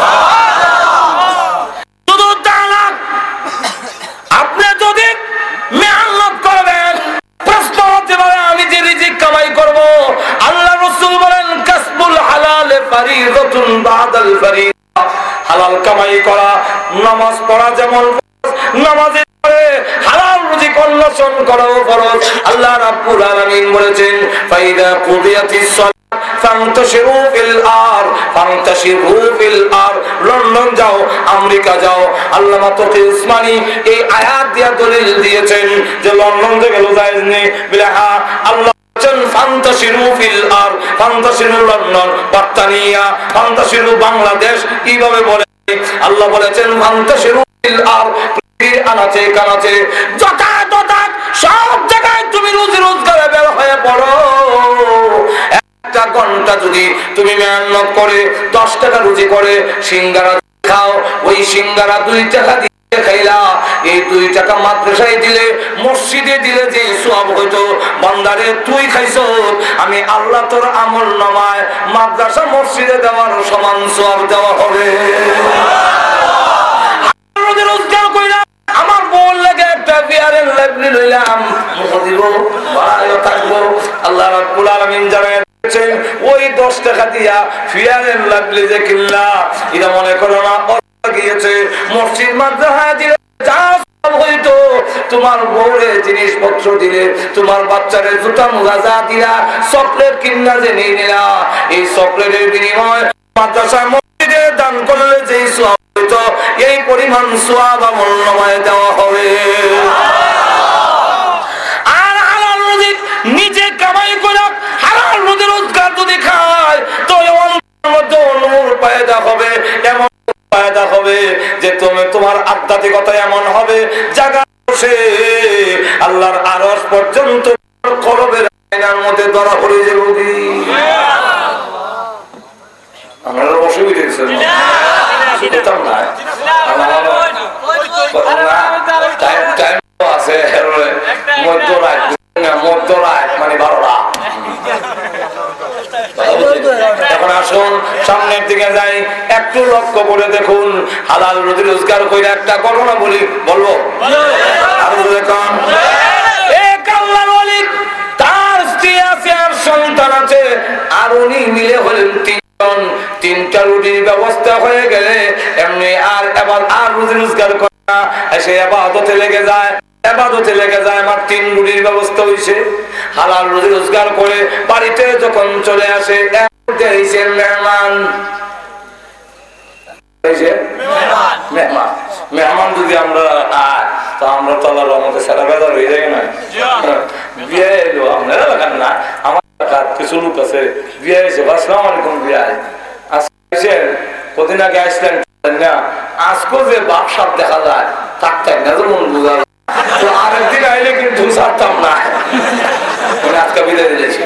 শুধু তা না, আপনি যদি মেহনত করবেন, প্রশ্ন হতে পারে আমি যে রিজিক কামাই করব, আল্লাহ রাসূল বলেন কাসবুল হালাল ফরিদাতুন বাদাল ফরিদা, হালাল কামাই করা, নামাজ পড়া যেমন নামাজে হালাল রুজি কল্যাণ করাও ফরজ। আল্লাহ রাব্বুল আলামিন বলেছেন ফাইদা কুদিয়াতিস সালাত ফান্তাশিরু ফিল আরদ ফান্তাশিরু ফিল আরদ, লন্ডন যাও, আমেরিকা যাও। আল্লামা তকি উসমানী এই আয়াত দিয়া দলিল দিয়েছেন যে লন্ডন থেকে গেল জায়েজ নেই বলে হ্যাঁ আল্লাহ ফান্তাশিরু ফিল আরদ, ফান্তাশিরু লন্ডন, বর্তানিয়া, ফান্তাশিরু বাংলাদেশ, কিভাবে বলে আল্লাহ বলেছেন ফান্তাশিরু ফিল আরদ, আনাচে কানাচে যথাযথ সব জায়গায় তুমি রুজি রোজগারে বের হয়ে পড়ো। 1 ঘন্টা যদি তুমি মেহনত করে 10 টাকা রুজি করে সিঙ্গারা খাও, ওই সিঙ্গারা 2 টাকা দিয়ে খাইলা, এই 2 টাকা মাদ্রাসায় দিলে, মসজিদে দিলে যে সওয়াব হইতো, বান্দারে তুই খাইছো, আমি আল্লাহ তোর আমল নামায় মাদ্রাসা মসজিদে দেওয়ার সমান সওয়াব দেওয়া হবে। রোজগার কইরা আমার বল লাগে একটা বিয়ারের লাইব্রেরি লইলাম, দিব ভালো থাকবো। আল্লাহ রাব্বুল আলামিন জানেন ওই 10 টাকা দিয়া বিয়ারের লাইব্রেরি যে কিনলা, এটা মনে করো না গিয়েছে মসজিদ মাদ্রাসা দিলে যা হইতো, তোমার বউরে জিনিসপত্র দিলে, তোমার বাচ্চারে জুতা মোজা দিলা, চকলেট কিনা যে নিয়ে নিলা, এই চকলেটের বিনিময় মাদ্রাসা মসজিদে দান করলে যে সওয়াব হইতো, এই পরিমাণ সওয়াব আমল নামায় দেওয়া হবে। আর হালাল রুজি নিজে কামাই করে হালাল রুজি রোজগার যদি খায় তো অন্তরের মধ্যে নূর পয়দা হবে, এমন পয়দা হবে যে তোমার আধ্যাত্মিকতা এমন হবে জায়গা বসে আল্লাহর আরশ পর্যন্ত কলবের আয়নার মধ্যে ধরা পড়ে যাবে। আমরা অসুবিধা আছে মধ্যরাত মানে 12টা। এখন আসুন সামনের দিকে যাই, একটু লক্ষ্য করে দেখুন হালাল রুজি রোজগার করে একটা ঘটনা বলি, বলবো দেখুন তার স্ত্রী আছে আর সন্তান আছে, আর উনি মিলে হলেন 3টা রুটির ব্যবস্থা হয়ে গেলে এমনি আর এবার আর রুজি রোজগার করে না, সে ইবাদতে লেগে যায়, ইবাদতে লেগে যায়। আমার 3 রুটির ব্যবস্থা হয়েছে, হালাল রুজি রোজগার করে বাড়িতে যখন চলে আসে মেহমান, মেহমান যদি আমরা তো আমরা তো আল্লাহর রহমতে সারা বেজার হয়ে যায় না, বিয়ে এলো আপনারা লাগান না, আমার কিছু লোক আছে বিয়ে এসে আসসালামু আলাইকুম বিয়ে আসছেন, কদিন আগে আসলেন না আজকে যে বাপসাপ দেখা যায় থাকতেন না যেমন বোঝা তো আরেকদিন আইলে কিন্তু ছাড়তাম না মানে আজকে বিদায় দিয়েছি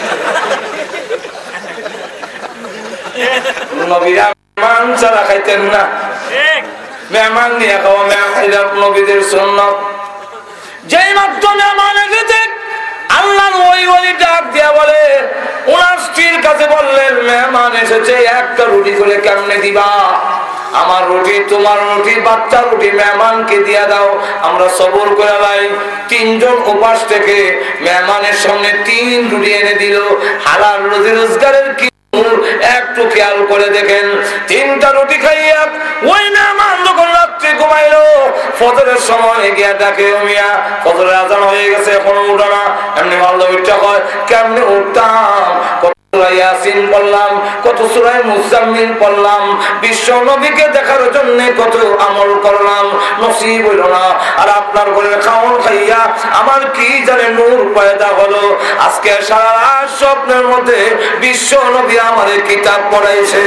নবীরা মেহমান ছাড়া খাইতেন না মেহমান নিয়ে খাওয়া নবীদের সুন্নাত যেই মাত্র মেহমান এসেছে আল্লাহর ওই ওলি ডাক দিয়া বলে ওনার স্ত্রীর কাছে বললেন মেহমান এসেছে একটা রুটি করে কেমনে দিবা আমার রুটি তোমার রুটি বাচ্চা রুটি মেহমানকে দিয়া দাও আমরা সবর করে লাই তিনজন উপাস থেকে মেহমানের সামনে 3 রুটি এনে দিল হালাল রুজি রোজগারের কি একটু খেয়াল করে দেখেন 3টা রুটি খাইয়া ওই মেহমান যখন রাত্রে ঘুমাইলো ফজরের সময় গিয়া ডাকে মিয়া ফজরের আজান হয়ে গেছে এখনো উঠো না এমনি ভালো ইচ্ছা হয় কেমনে উঠতাম ইয়াসিন পড়লাম কত সূরা মুজাম্মিল পড়লাম বিশ্ব নবীকে দেখার জন্য কত আমল করলাম নসিব হইল না আর আপনার ঘরে খাওয়ান খাইয়া আমার কি জানে নূর পয়দা হলো আজকে সারা স্বপ্নের মধ্যে বিশ্ব নবী আমাদের কিতাব পড়াইছে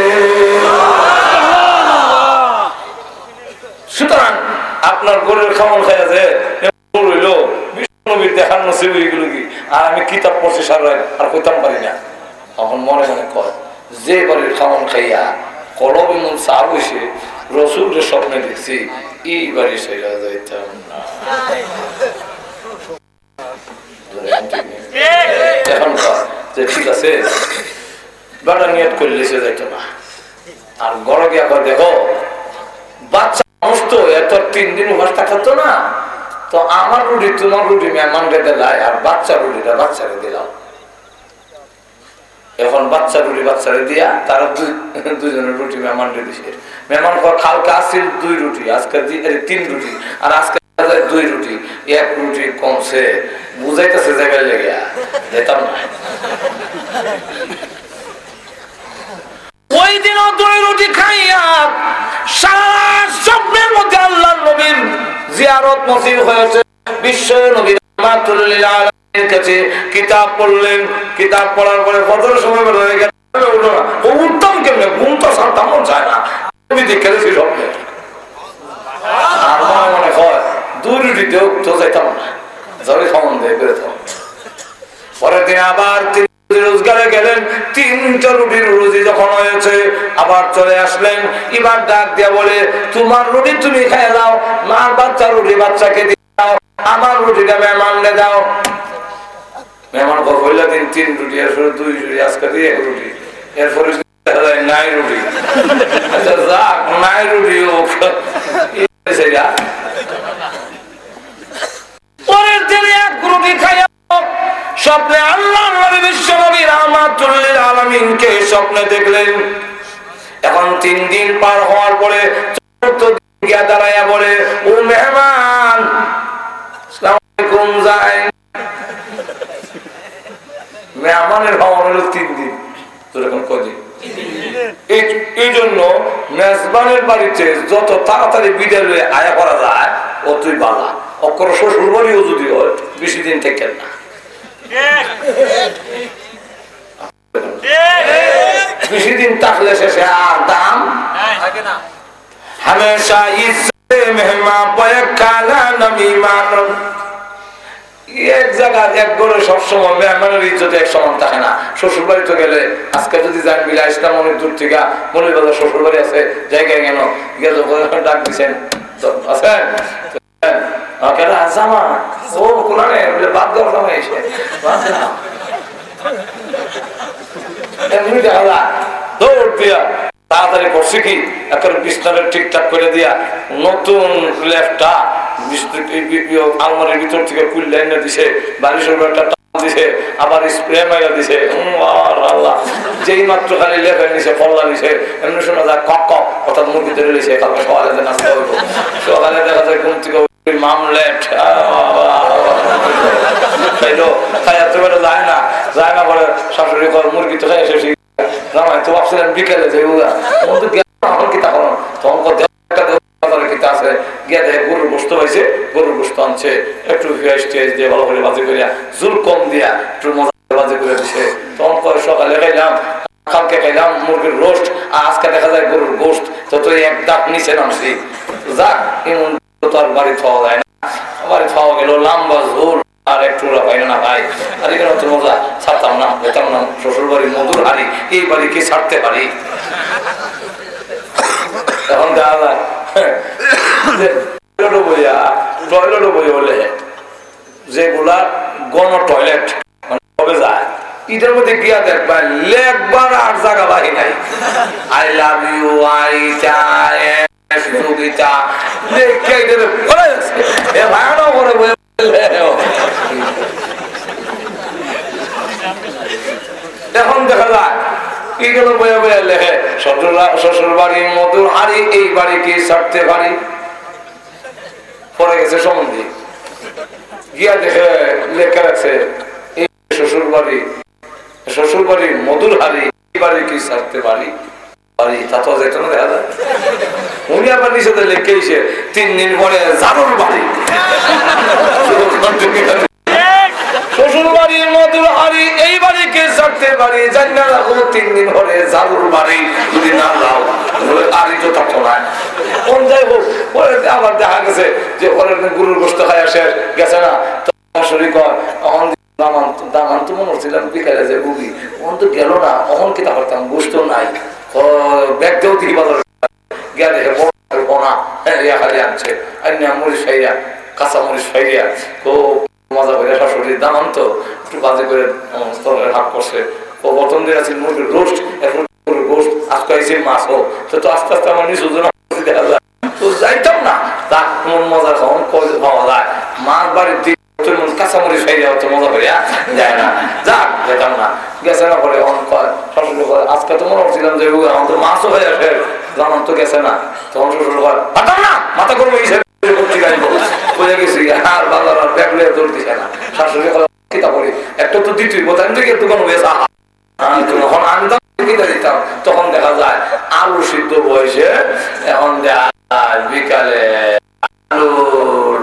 সুতরাং আপনার ঘরের খাওয়ান খাইয়া যে নূর হইল বিশ্ব নবীর দেখার নসিব হইগুলো কি আর আমি কিতাব পড়ছি সারা আর কইতাম পারি না তখন মনে মনে কয় যে বাড়ির খাওয়ান খাইয়া কলবে মন সার হয়েছে রসুলের স্বপ্নে দেখছি এই বাড়ি সেরা যাইতাম না এখন যে ঠিক আছে বেটা নিয়ত করলে সে যাইত না আর গড় গিয়া কয় দেখো বাচ্চা মানুষ তো এত 3 দিন উপাস থাকতো না তো আমার রুটি তোমার রুটি মেহমানকে দিলাই আর বাচ্চা রুটিটা বাচ্চাকে দিলাম এখন বাচ্চা রুটি বাচ্চারে দিয়া তারা দুইজনের রুটি মেহমানকে দিছে মেহমান কালকে আসছিল 2 রুটি আজকে 3 রুটি আর আজকে 2 রুটি 1 রুটি কমছে বুঝাইতেছে জায়গায় লেগে যেতাম না ওই দিনও 2 রুটি খাইয়া সারা স্বপ্নের মধ্যে আল্লাহর নবীর জিয়ারত নসিব হয়েছে বিশ্ব নবী রাহমাতুল লিল আলামিনের কাছে কিতাব পড়লেন কিতাব পড়ার পরে ফজরের সময় বের হয়ে গেল উঠলো না ও উঠতাম কেমনে ঘুম তো সারতাম চায় না আমি দেখেছি স্বপ্নে আর মনে মনে হয় 2 রুটি দেও তো যাইতাম না যাবে খাওয়ান দেয় বেরো তো পরের দিন আবার রোজগারে গেলেন 3টা রুটির রুজি যখন হয়েছে আবার চলে আসলেন এবার ডাক দিয়া বলে তোমার রুটি তুমি খেয়ে দাও মার বাচ্চা রুটি বাচ্চাকে দিয়ে দাও আমার রুটিটা মেহমানকে দাও মেহমান কইলা দিন 3 রুটি এরপরে 2 রুটি আজকে দিয়ে 1 রুটি এরপরে নাই রুটি আচ্ছা যাক নাই রুটি পরের দিন 1 রুটি খাইয়া স্বপ্নে আল্লাহ নবী বিশ্ব নবী রাহমাতুল লিল আলামিনকে স্বপ্নে দেখলেন এখন 3 দিন পার হওয়ার পরে চতুর্থ দিন গিয়া দাঁড়াইয়া বলে ও মেহমান আসসালামু আলাইকুম যাই মেহমানের হওয়া হলো 3 দিন যেরকম কদিন এই জন্য মেজবানের বাড়িতে যত তাড়াতাড়ি বিদায় লয়ে আয়া করা যায় অতই ভালো অক্ষর শ্বশুর বাড়িও যদি হয় বেশি দিন থেকে না বেশি দিন থাকলে শেষে আর দাম থাকে না হামেশা ইজ্জতে মেহমা পয়কানা নমিমান এক জায়গা এক গড়ে সবসময় মেহমানের ইজ্জতে এক সমান থাকে না শ্বশুর বাড়িতে গেলে আজকে যদি যান মিলা ইসলাম অনেক দূর থেকে মনের বাজার শ্বশুর বাড়ি আছে জায়গায় কেন গেল ডাক দিচ্ছেন আছেন জামা ও কোরআনে বাদ দেওয়ার সময় এসে এমনি দেখা যায় দৌড় দিয়া তাড়াতাড়ি করছে কি একটা বিছনাটা ঠিকঠাক করে দিয়া নতুন লেফটা আলমারির ভিতর থেকে খুললে এনে দিছে বাড়ির সব একটা দিছে আবার স্প্রে মাইরা দিছে আল্লাহ যেই মাত্র খালি লেখা নিছে পল্লা নিছে এমনি শোনা যায় কক কক অর্থাৎ মুরগি ধরে নিছে কালকে সকালে নাস্তা হইব সকালে দেখা যায় ঘুম থেকে মামলেট যায় না বলে শাশুড়ি কর মুরগি তো খাই এসে জামাই তো ভাবছিলেন বিকেলে যে গরুর গোস্ত পাইছে গরুর গোস্ত আনছে একটু দিয়ে ভালো করে বাজি করিয়া জুল কম দিয়া একটু মজা বাজি করে দিছে তখন সকালে খাইলাম কালকে খাইলাম মুরগির রোস্ট, আর আজকে দেখা যায় গরুর গোস্ট, তো এক দাঁত নিচে নামছি। যাক, এমন তো আর বাড়ি খাওয়া যায় না। বাড়ি খাওয়া গেল লম্বা ঝোল আর একটু পাই না ভাই, আর এখানে তো মজা ছাড়তাম না, হইতাম না। শ্বশুর বাড়ির মধুর হাড়ি, এই বাড়ি কি ছাড়তে পারি? এখন দেখা যায় টয়লেট বলে যেগুলা গণ টয়লেট হবে যায়, এটার মধ্যে গিয়া দেখবা লেখবার আর জায়গা বাহি নাই। আই লাভ ইউ, আই চাই সুবিতা লেখে করে এ ভাড়াও করে বলে। এখন দেখা যায় এগুলো বয়ে বয়ে লেখে শ্বশুর বাড়ি মধুর হাড়ি, এই বাড়ি কি ছাড়তে পারি? পরে গেছে সম্বন্ধে গিয়া দেখে লেখা রাখছে এই শ্বশুর বাড়ি মধুর হাড়ি, এই বাড়ি কি ছাড়তে পারি? তা তো যেত না, দেখা যায়। উনি আবার নিচে লেখেছে 3 দিন পরে জারুর বাড়ি। শ্বশুর বাড়ির মধুর হাড়ি, এই বাড়িকে ছাড়তে পারি? জানি না, 3 দিন পরে জারুর বাড়ি যদি না যাও আরই তো থাকতো না। কোন যাই হোক, পরে আবার দেখা গেছে যে পরে গরুর গোস্ত খায় শেষ গেছে না, শরীর কয় দামান তো মনে হচ্ছিলাম বিকালে যে রুগী, ওখান তো গেল না, ওখান কি তা করতাম গোস্ত নাই, ব্যাগ দেও দিকে বাজার গিয়া দেখে বোনা খালি আনছে, মরিচ ফাইয়া, কাঁচা মরিচ ফাইয়া, তো মজা করে শাশুড়ি দামান তো একটু বাজে করে হাত করছে। ও প্রথম দিন আছে মুরগির রোস্ট, এখন গোস্ট, আজকে আইসে মাছ, ও তো আস্তে আস্তে আমার নিজ দেখা যায়। তো যাইতাম না, তা কোন মজা পাওয়া যায়। মাছ বাড়ির দিকে কাঁচামরিচ ফাইয়া তো মজা করিয়া যায় না, যাক যেতাম না। গেছে না পরে শাশুড়ি করে আজকে তো মনে হচ্ছিলাম যে আমার তো মাছও হয়ে আসে, জানান তো গেছে না। তখন শ্বশুর করে পাঠাম না, মাথা করবো হিসেবে বুঝে গেছি, আর বাজার আর ব্যাগ লিয়ে দৌড় দিছে না। শাশুড়ি কিতা করি, একটা তো দ্বিতীয় বোধ দোকান হয়েছে, তখন আমি দিতাম। তখন দেখা যায় আলু সিদ্ধ বয়সে, এখন দেখা যায় বিকালে আলুর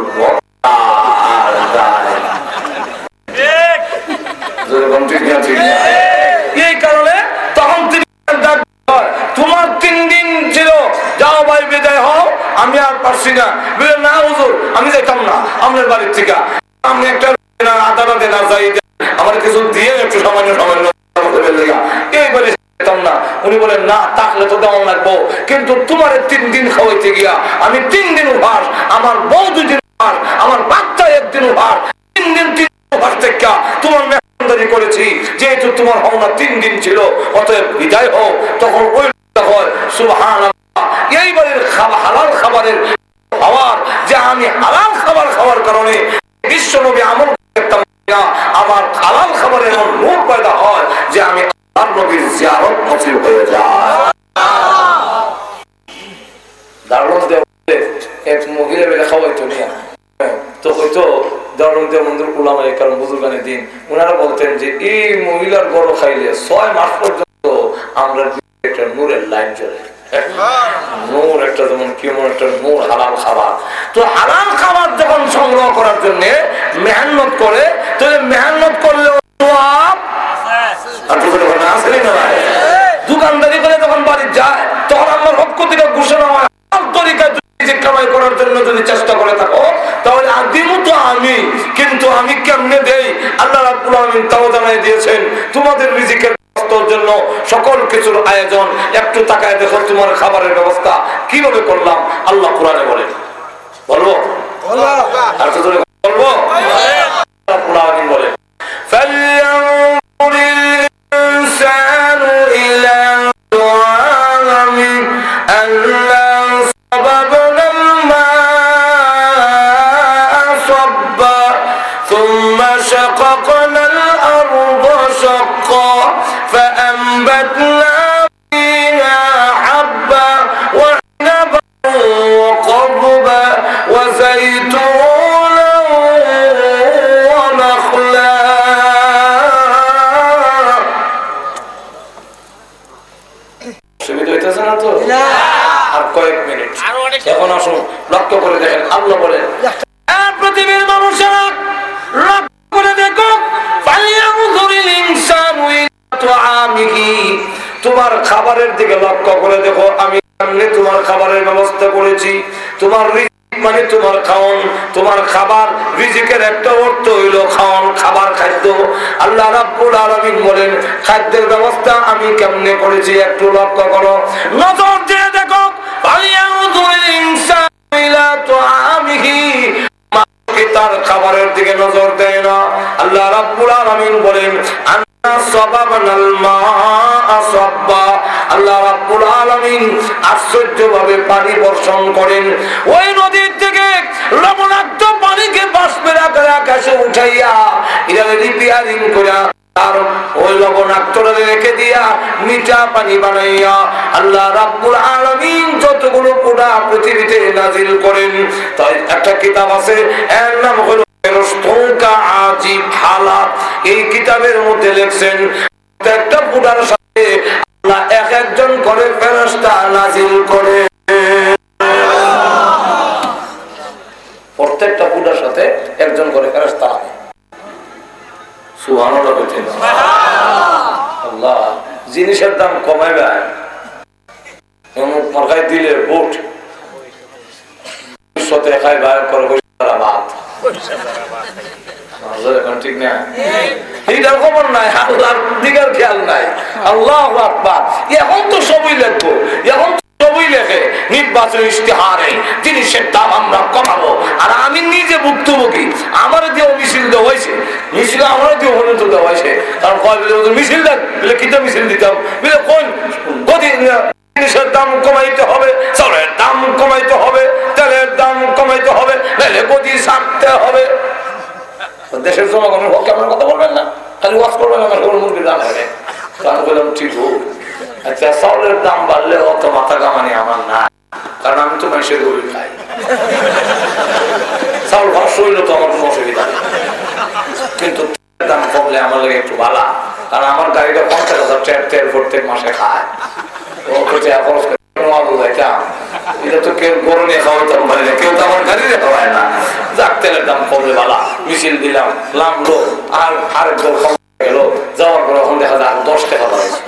এই কারণে তখন তোমার 3 দিন ছিল, যাও ভাই বিদায় হও, আমি আর পারছি না। না হুজুর, আমি যেতাম না আমাদের বাড়ির থেকে, আমি একটা আদালতে না যাই, আমার কিছু দিয়ে একটু সামান্য এইবারে যেতাম না। উনি বলেন না, তাহলে তো দেওয়া লাগবো, কিন্তু তোমার 3 দিন খাওয়াইতে গিয়া আমি 3 দিন উপাস, আমার বউ 2 দিন উপাস, আমার বাচ্চা 1 দিন উপাস, 3 দিন উপাস থেকে তোমার মেহমানদারি করেছি, যেহেতু তোমার হওনা 3 দিন ছিল, অতএব বিদায় হোক। তখন ওই হয় সুবহানাল্লাহ, এইবারের হালাল খাবারের খাবার, যে আমি হালাল খাবার খাওয়ার কারণে বিশ্ব নবী আমল করতাম না, আমার হালাল খাবারের এমন নূর পয়দা হয় যে আমি আল্লাহর নবীর জিয়ারত নসিব হয়ে যায়। দারুণ দেওয়া এক মহিলা বেলা খাওয়াইতো নিয়ে, তো হয়তো দারুণ দেওয়া মন্দির উলামায়ে কেরাম বুজুর্গানে দিন, ওনারা বলতেন যে এই মহিলার গরু খাইলে 6 মাস পর্যন্ত আমরা একটা নূরের লাইন চলে, নূর একটা, যেমন কেমন একটা নূর হালাল খাবার। তো হালাল খাবার যখন সংগ্রহ করার জন্য মেহনত করে, তো মেহনত করলে দোকানদারি করে যখন বাড়ি যায়, তখন আমার পক্ষ থেকে ঘোষণা হয়, তরিকায় কামাই করার জন্য যদি চেষ্টা করে থাকো, তাহলে আদিমও তো আমি, কিন্তু আমি কেমনে দেই আল্লাহ রাব্বুল আলামিন তাও জানাই দিয়েছেন। তোমাদের রিজিকের জন্য সকল কিছুর আয়োজন, একটু তাকায় দেখো তোমার খাবারের ব্যবস্থা কিভাবে করলাম। আল্লাহ কোরআনে বলে, বলবো আর তো বলবো, বলে এখন আসুন লক্ষ্য করে দেখেন, আল্লাহ বলেন পৃথিবীর মানুষেরা লক্ষ্য করে দেখো, তোমার খাবারের দিকে লক্ষ্য করে দেখো, আমি তোমার খাবারের ব্যবস্থা করেছি। তোমার মানে তোমার খাওন, তোমার খাবার, রিজিকের একটা অর্থ হইলো খাওন, খাবার, খাদ্য। আল্লাহ রাব্বুল আলামিন বলেন খাদ্যের ব্যবস্থা আমি কেমনে করেছি একটু লক্ষ্য করো, নজর দিয়ে দেখো। তার খাবারের দিকে নজর দেয় না। আল্লাহ রাব্বুল আলামিন বলেন আল্লাহ রাব্বুল আলামিন আশ্চর্যভাবে পানি বর্ষণ করেন। ওই নদীর থেকে লবণাক্ত পানিকে বাষ্পের আকারে আকাশে উঠাইয়া এটাকে রিপেয়ারিং করে আর ওই লবণাক্তটা রেখে দিয়া মিঠা পানি বানাইয়া আল্লাহ রাব্বুল আলামিন যতগুলো পুরা পৃথিবীতে নাজিল করেন। তাই একটা কিতাব আছে, এর নাম হলো এই কিতাবের মধ্যে লিখছেন একটা পুরার সাথে আল্লাহ এক একজন করে ফেরেশতা নাজিল করে। প্রত্যেকটা পুরার সাথে একজন করে ফেরেশতা আছে। সুবহানাল্লাহ বলছেন। আল্লাহ জিনিসের দাম কমাইবে, অমুক মার্কায় দিলে বুট সাথে খাই বাইর করে ভাত, ঠিক না? এইটার খবর নাই, আল্লাহর দিকের খেয়াল নাই। আল্লাহু আকবার। এখন তো সবই লেখবো, এখন সবই লেখে নির্বাচন ইশতেহারে জিনিসের দাম আমরা কমাবো। আর আমি নিজে ভুক্তভোগী, আমার দিয়েও মিছিল দেওয়া হয়েছে, মিছিল আমার দিয়েও হলে দেওয়া হয়েছে। কারণ মিছিল দেন বলে কিতা মিছিল দিতাম বলে কোন গদি জিনিসের দাম কমাইতে হবে, চাউলের দাম কমাইতে হবে, তেলের দাম কমাইতে হবে, নাহলে গদি ছাড়তে হবে। দেশের জনগণের পক্ষে আপনার কথা বলবেন না, খালি ওয়াজ করবেন আমার মুরগির দাম হবে। আমি বললাম ঠিক হোক। আচ্ছা চাউলের দাম বাড়লে অত মাথা কামানি আমার না, কারণ আমি তো মানুষের গরিব খাই। চাউল ভাষ্য হইলে তো আমার কোনো অসুবিধা নেই, কিন্তু দাম কমলে আমার লাগে একটু ভালো, কারণ আমার গাড়িটা 50,000 তেল প্রত্যেক মাসে খায়। এটা তো কেউ গরু নিয়ে খাওয়াইতাম পারি না, কেউ তো আমার গাড়ি নিয়ে খাওয়ায় না। যাক তেলের দাম কমলে ভালো, মিছিল দিলাম, নামলো, আর আরেক দল গেল, যাওয়ার পর এখন দেখা যায় 10 টাকা বাড়াইছে।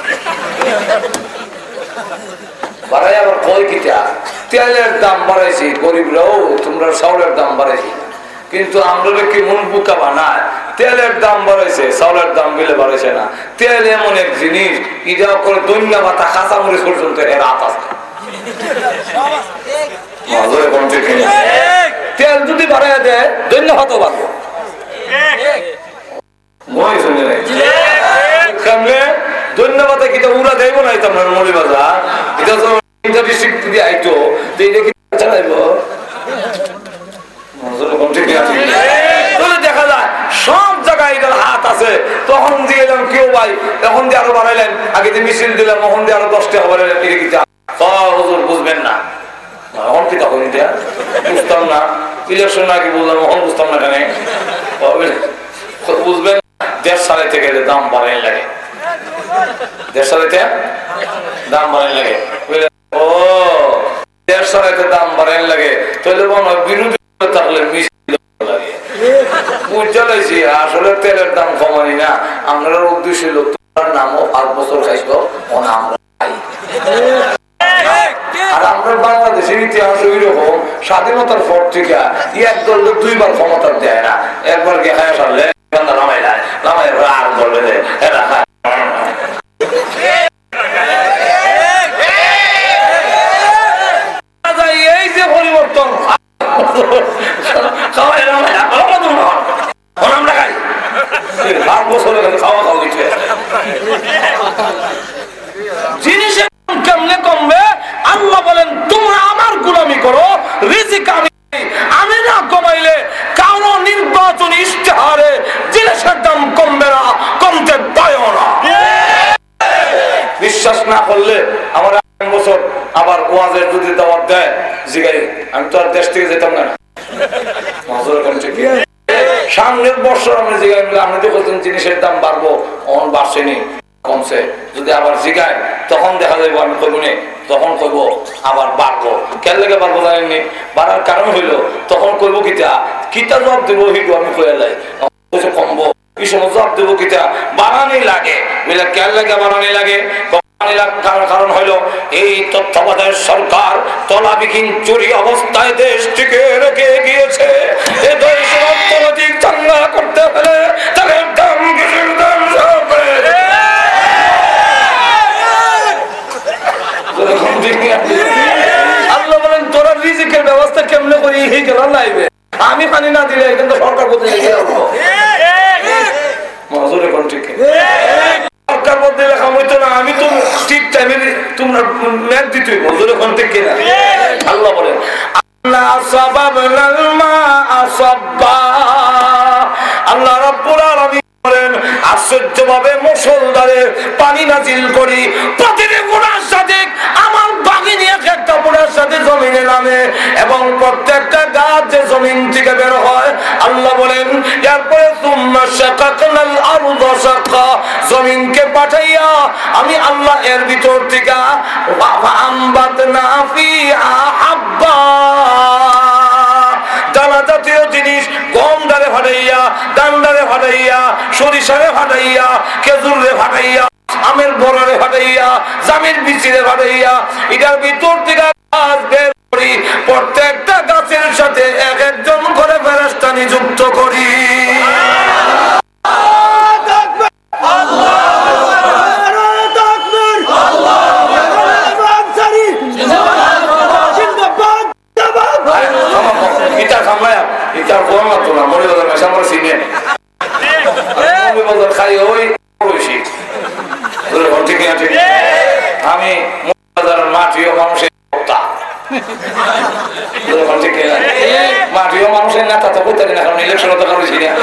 বাড়াই আবার কয় কিটা তেলের দাম বাড়াইছি, গরিবরাও তোমরা চাউলের দাম বাড়াইছি, কিন্তু আমরা কি মন বুকা বানায়? তেলের দাম বাড়াইছে, চাউলের দাম বিলে বাড়াইছে না। তেল এমন এক জিনিস, এটা করে দৈন্য ভাতা কাঁচামরিচ পর্যন্ত এর হাত আছে। তেল যদি বাড়াই দেয় দৈন্য ভাতও বাড়বো। ধন্যবাদ কিটা উড়া দেব না আপনার মলি বাজার, এটা তো ইন্টারডিস্ট্রিক্ট দিয়ে আইতো, এটা কি চালাইব? দেখা যায় সব জায়গায় এটার হাত আছে। তখন দিয়ে এলাম কেউ ভাই, এখন দিয়ে আরো বাড়াইলেন, আগে দিয়ে মিছিল দিলাম, এখন দিয়ে আরো 10 টাকা বাড়াইলেন, হুজুর বুঝবেন না। এখন কি তখন বুঝতাম না, ইলেকশন আগে বুঝলাম, এখন বুঝতাম না কেন বুঝবেন। 1.5 সালে থেকে দাম বাড়াই লাগে, 1.5 সালেতে দাম বাড়াই লাগে। ও 1.5 সালেতে দাম বাড়াই লাগে, তাহলে বিরোধী থাকলে মিছিল লাগে। বুঝালাইছি আসলে তেলের দাম কমানি না, আমরা উদ্দেশ্য হলো তোমার নামও 5 বছর খাইছো, আমরা খাই। আর আমরা বাংলাদেশের ইতিহাস ওইরকম, স্বাধীনতার পর থেকে এক দল 2 বার ক্ষমতা দেয় না, একবার কে খায় সারলে নামাই দেয়, নামাই আর বলবে যে এরা খায়। এই যে পরিবর্তন খাওয়াই নামাই আমরা খাই 5 বছর খাওয়া খাওয়া জিনিসের কেমনে কমবে? আল্লাহ বলেন তোমরা আমার গোলামি করো, রিজিক আমি না কমাইলে কারো নির্বাচন ইশতেহারে জিনিসের দাম কমবে না, কমতে পারেও না। বিশ্বাস না করলে আমার 1 বছর আবার ওয়াজের যদি দাওয়াত দেয় জিগাই, আমি তো আর দেশ থেকে যেতাম না। সামনের বছর আমি জিগাই, আপনি তো বলছেন জিনিসের দাম বাড়বো, অন বাড়ছেনি, কমছে। যদি আবার জিগায় তখন দেখা যাবো আমি করবো নি, তখন করবো আবার বাড়বো। কেন লেগে বাড়বো জানেননি? বাড়ার কারণ হইলো তখন করবো কিতা কিতা জবাব দেবো হিটু আমি কয়ে যাই, কমবো এই সমস্ত জবাব দেবো কিতা বানানি লাগে বলে কেন লাগে বানানি লাগে কারণ হইল এই তত্ত্বাবধায়ক সরকার তলাবিহীন চুরি অবস্থায় দেশটিকে রেখে গিয়েছে। এই দেশের অর্থনৈতিক চাঙ্গা করতে হলে তাদের দাম কিছুর দাম আল্লাহ বলেন তোরা রিজিকের ব্যবস্থা কেমনে করি এই গেল লাইবে আমি পানি না দিলে কিন্তু সরকার বলতে মজুরে কোন ঠিক সরকার বলতে লেখা হইতো না আমি তো ঠিক টাইমে তোমরা ম্যাচ দিতে মজুরে কোন ঠিক কিনা আল্লাহ বলেন আল্লাহ রাব্বুল আলামিন বলেন আশ্চর্যভাবে মুষলধারে পানি নাজিল করি প্রতিটি গুনার সাথে আমার বাগিনী একটা গুনার সাথে জমিনে নামে এবং প্রত্যেকটা গাছ যে জমিন থেকে বের হয় আল্লাহ বলেন এরপরে সুম্মা শাকাকনাল আরদা শাকা জমিনকে পাঠাইয়া আমি আল্লাহ এর ভিতর থেকে আমবাতনা ফিহা হাব্বা দানা জাতীয় জিনিস গম ডালে ফাটাইয়া ধান ডালে ফাটাইয়া সরিষারে ফাটাইয়া খেজুরে ফাটাইয়া আমের বড়ারে ফাটাইয়া জামের বিচিরে ফাটাইয়া এটার ভিতর থেকে গাছ বের করি প্রত্যেকটা গাছের সাথে এক একজন করে ফেরেশতা নিযুক্ত করি। আমি মাটিও মানুষের মাটিও মানুষের নেতা তো বলতে না কারণ ইলেকশন তো করেছি না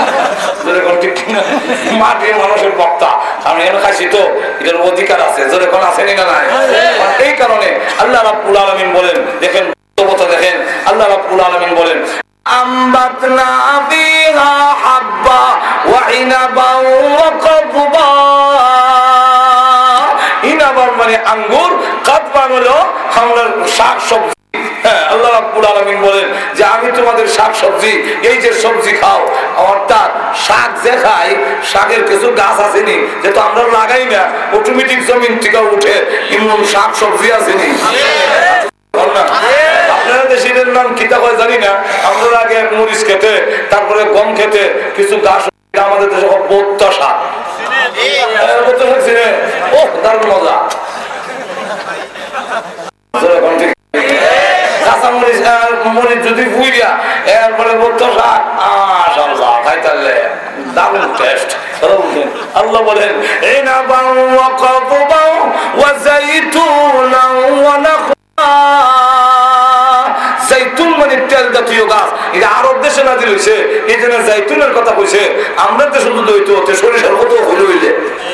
মাটিও মানুষের বক্তা আমি এনে খাইছি তো এটার অধিকার আছে যখন আসেনি না নাই এই কারণে আল্লাহ রাব্বুল আলামিন বলেন দেখেন দেখেন আল্লাহ রাব্বুল আলামিন বলেন আমবাতনা ফিহা হাব্বা ওয়া ইনাবা ওয়া কাদবা ইনাবা মানে আঙ্গুর কাদবা হলো আমরা শাকসবজি। হ্যাঁ আল্লাহ রাব্বুল আলামিন বলেন যে আমি তোমাদের শাকসবজি এই যে সবজি খাও অর্থাৎ শাক যে খাই শাকের কিছু গাছ আসেনি যেহেতু আমরা লাগাই না অটোমেটিক জমিন থেকে উঠে এমন শাকসবজি আসেনি আপনারা দেশের নাম কিতা হয় জানি না আমরা আগে মরিচ খেতে তারপরে গম খেতে কিছু গাছ আমাদের দেশে বোত্তা শাক ও দারুণ মজা কাঁচা মরিচ যদি বুইয়া এরপরে বোত্তা শাক মাশাআল্লাহ খাইতালে দারুণ টেস্ট। আল্লাহ বলেন ইনাবাউ ওয়া কাদবাউ ওয়া যাইতুনাও ওয়া নাখলা জাইতুন মানে তেল জাতীয় গাছ এটা আরব দেশে নাজিল হইছে এই জন্য জাইতুনের কথা কইছে আমরা দেশে শুধু হইতো ওতে সরিষার কত হইল হইলে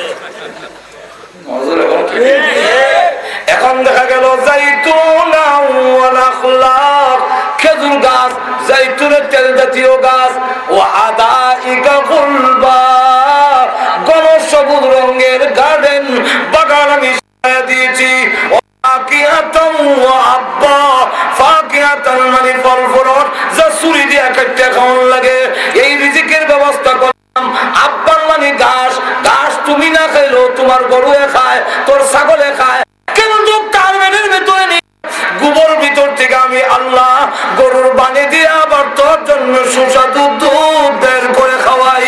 এখন দেখা গেল জাইতুন ওয়া নাখলা খেজুর গাছ জাইতুনের তেল জাতীয় গাছ ও হাদাইকা গুলবা ঘন সবুজ রঙের গার্ডেন বাগান আমি সাজিয়ে দিয়েছি ফাকিহাতান ওয়া আব্বা ফাকিহাতান মানে ফল ফরট যা ছুরি দিয়ে কাটতে খাওয়ান লাগে এই রিজিকের ব্যবস্থা করলাম। আব্বান মানে ঘাস ঘাস তুমি না খাইলো তোমার গরুয়ে খায় তোর ছাগলে খায় কিন্তু কার্মেনের ভিতরে নেই গোবর ভিতর থেকে আমি আল্লাহ গরুর বানি দিয়ে আবার তোর জন্য সুস্বাদু দুধ বের করে খাওয়াই।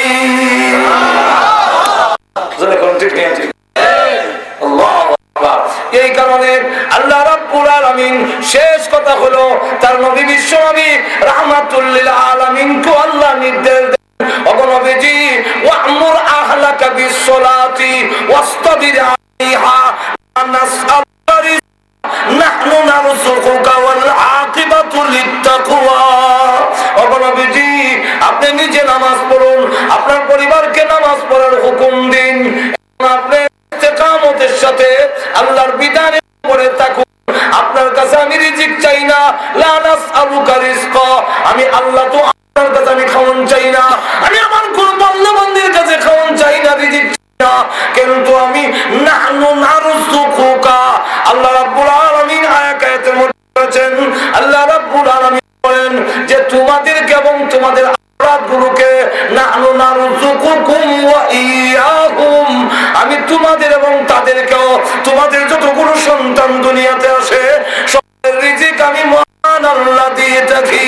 এই কারণে আল্লাহ রাব্বুল আলামিন শেষ কথা হলো তার নবী বিশ্ব নবী রাহমাতুল লিল আলামিন কো আল্লাহ নির্দেশ দেন ওগো নবীজি ওয়া'মুর আহলাকা বিস-সালাতি ওয়াসতাবির আলাইহা নাসআলুকা নাহনু নারযুকুকা ওয়াল আকিবাতু লিত-তাকওয়া। ওগো নবীজি আপনি নিজে নামাজ পড়ুন আপনার পরিবারকে নামাজ পড়ার হুকুম দিন আপনি ইস্তেকামতের সাথে আল্লাহর বিধানের উপরে থাকুন। আপনার কাছে আমি রিজিক চাই না লা নাসআলুকা রিজকা আমি আল্লাহ তো আপনার কাছে আমি খাওয়ান চাই না আমি আমার কোন বান্দা-বান্দীর কাছে খাওয়ান চাই না রিজিক চাই না কিন্তু আমি নাহনু নারযুকুকা আল্লাহ রাব্বুল আলামিন আয়াতের মধ্যে বলেছেন আল্লাহ রাব্বুল আলামিন বলেন যে তোমাদেরকে এবং তোমাদের আওলাদগুলোকে নাহনু নারযুকু আমি তোমাদের এবং তাদেরকেও, তোমাদের যতগুলো সন্তান দুনিয়াতে আসে সবার রিজিক আমি মহান আল্লাহ দিয়ে থাকি।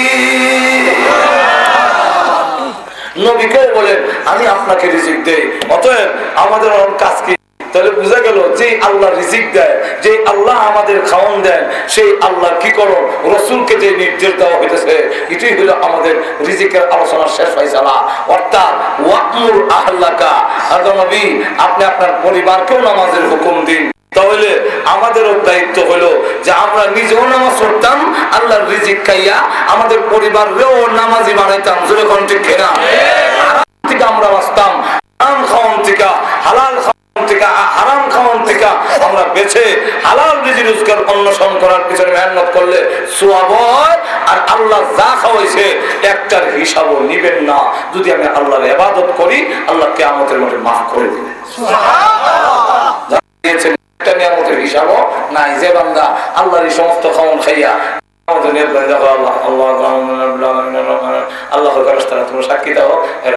নবীকেও বলেন আমি আপনাকে রিজিক দেই, অতএব আমাদের কাজ কি? তাহলে বোঝা গেল যে আল্লাহ রিজিক দেয়, যে আল্লাহ আমাদের খাওয়ান দেন, সেই আল্লাহ কি করো রসুলকে যে নির্দেশ দেওয়া হইতেছে, এটাই হলো আমাদের রিজিকের আলোচনার শেষ ফয়সালা। অর্থাৎ ওয়াকমুর আহলাকা, নবী আপনি আপনার পরিবারকেও নামাজের হুকুম দিন। তাহলে আমাদেরও দায়িত্ব হলো যে আমরা নিজেও নামাজ পড়তাম, আল্লাহর রিজিক খাইয়া আমাদের পরিবারকেও নামাজি বানাইতাম। জোরে কোন ঠিক কিনা? হারাম থেকে আমরা বাঁচতাম, হারাম খাওয়ান থেকে, হালাল হারাম খাওয়ান থেকে আমরা বেছে হালাল রিজিক রোজগার অন্বেষণ করার পিছনে মেহনত করলে সওয়াব হয়। আর আল্লাহ যা খাওয়াইছে একটার হিসাবও নিবেন না। যদি আমি আল্লাহর ইবাদত করি, আল্লাহ কিয়ামতের মাঠে মাফ করে দিবেন। সুবহানাল্লাহ। দিয়েছেন একটা নিয়ামতের হিসাবও নাই। যে বান্দা আল্লাহর এই সমস্ত খাওয়ান খাইয়া আল্লাহ ফেরেশতারা তোমরা সাক্ষী দাও,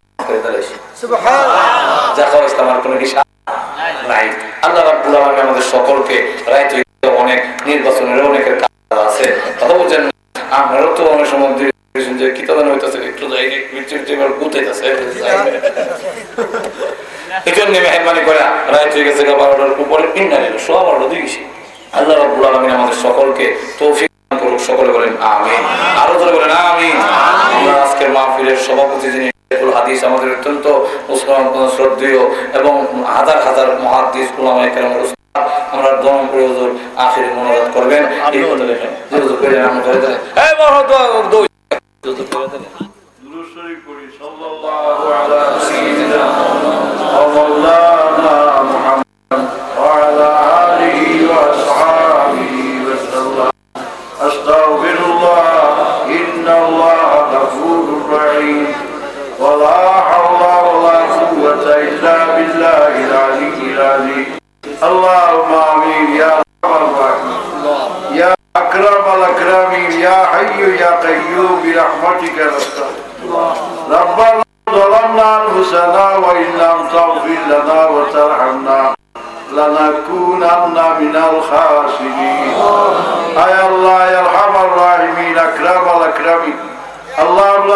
যা খাওয়াইছে আমার কোনো হিসাব নাই। আল্লাহ রাব্বুল আলামিন আমাদের সকলকে রাইতে অনেক নির্বাচনের অনেকের কাজ আছে, কথা বলছেন। আপনারও তো অনেক সময় যে কি তাদের হইতেছে একটু জায়গায় গুতাইতেছে, এই জন্য মেহরবানি করে রাইত হয়ে গেছে 12টার উপরে সোয়া 12টা দিয়ে গেছি। আল্লাহ রাব্বুল আলামিন আমাদের সকলকে তৌফিক দান করুক। সকলে বলেন আমিন, আরো ধরে বলেন আমিন। আমরা আজকের মাহফিলের সভাপতি যিনি হাদিস, আমাদের অত্যন্ত শ্রদ্ধেয় এবং হাজার হাজার মুহাদ্দিস উলামায়ে কেরামের উস্তাদ, আমরা দোয়া করে হুজুর আখিরে মুনাজাত করবেন। এই কথা লেখেন যে হুজুর করে নাম করে দেন, এই বড় দোয়া হুজুর করে দেন। দুরূদ শরীফ পড়ি সাল্লাল্লাহু আলা সাইয়্যিদিনা ওয়া মাওলানা মুহাম্মদ ওয়া আলা আলিহি ওয়া আসহাবিহি ওয়া সাল্লাম। আস্তাগফিরুল্লাহ ইন্নাল্লাহা গফুরুর রহিম। ولا حول ولا قوة إلا بالله العلي العظيم. اللهم آمين يا رب العالمين يا أكرم الأكرمين يا حي يا قيوم برحمتك نستغيث. ربنا ظلمنا أنفسنا وإن لم تغفر لنا وترحمنا لنكونن من الخاسرين. يا الله يا أرحم الراحمين أكرم الأكرمين. اللهم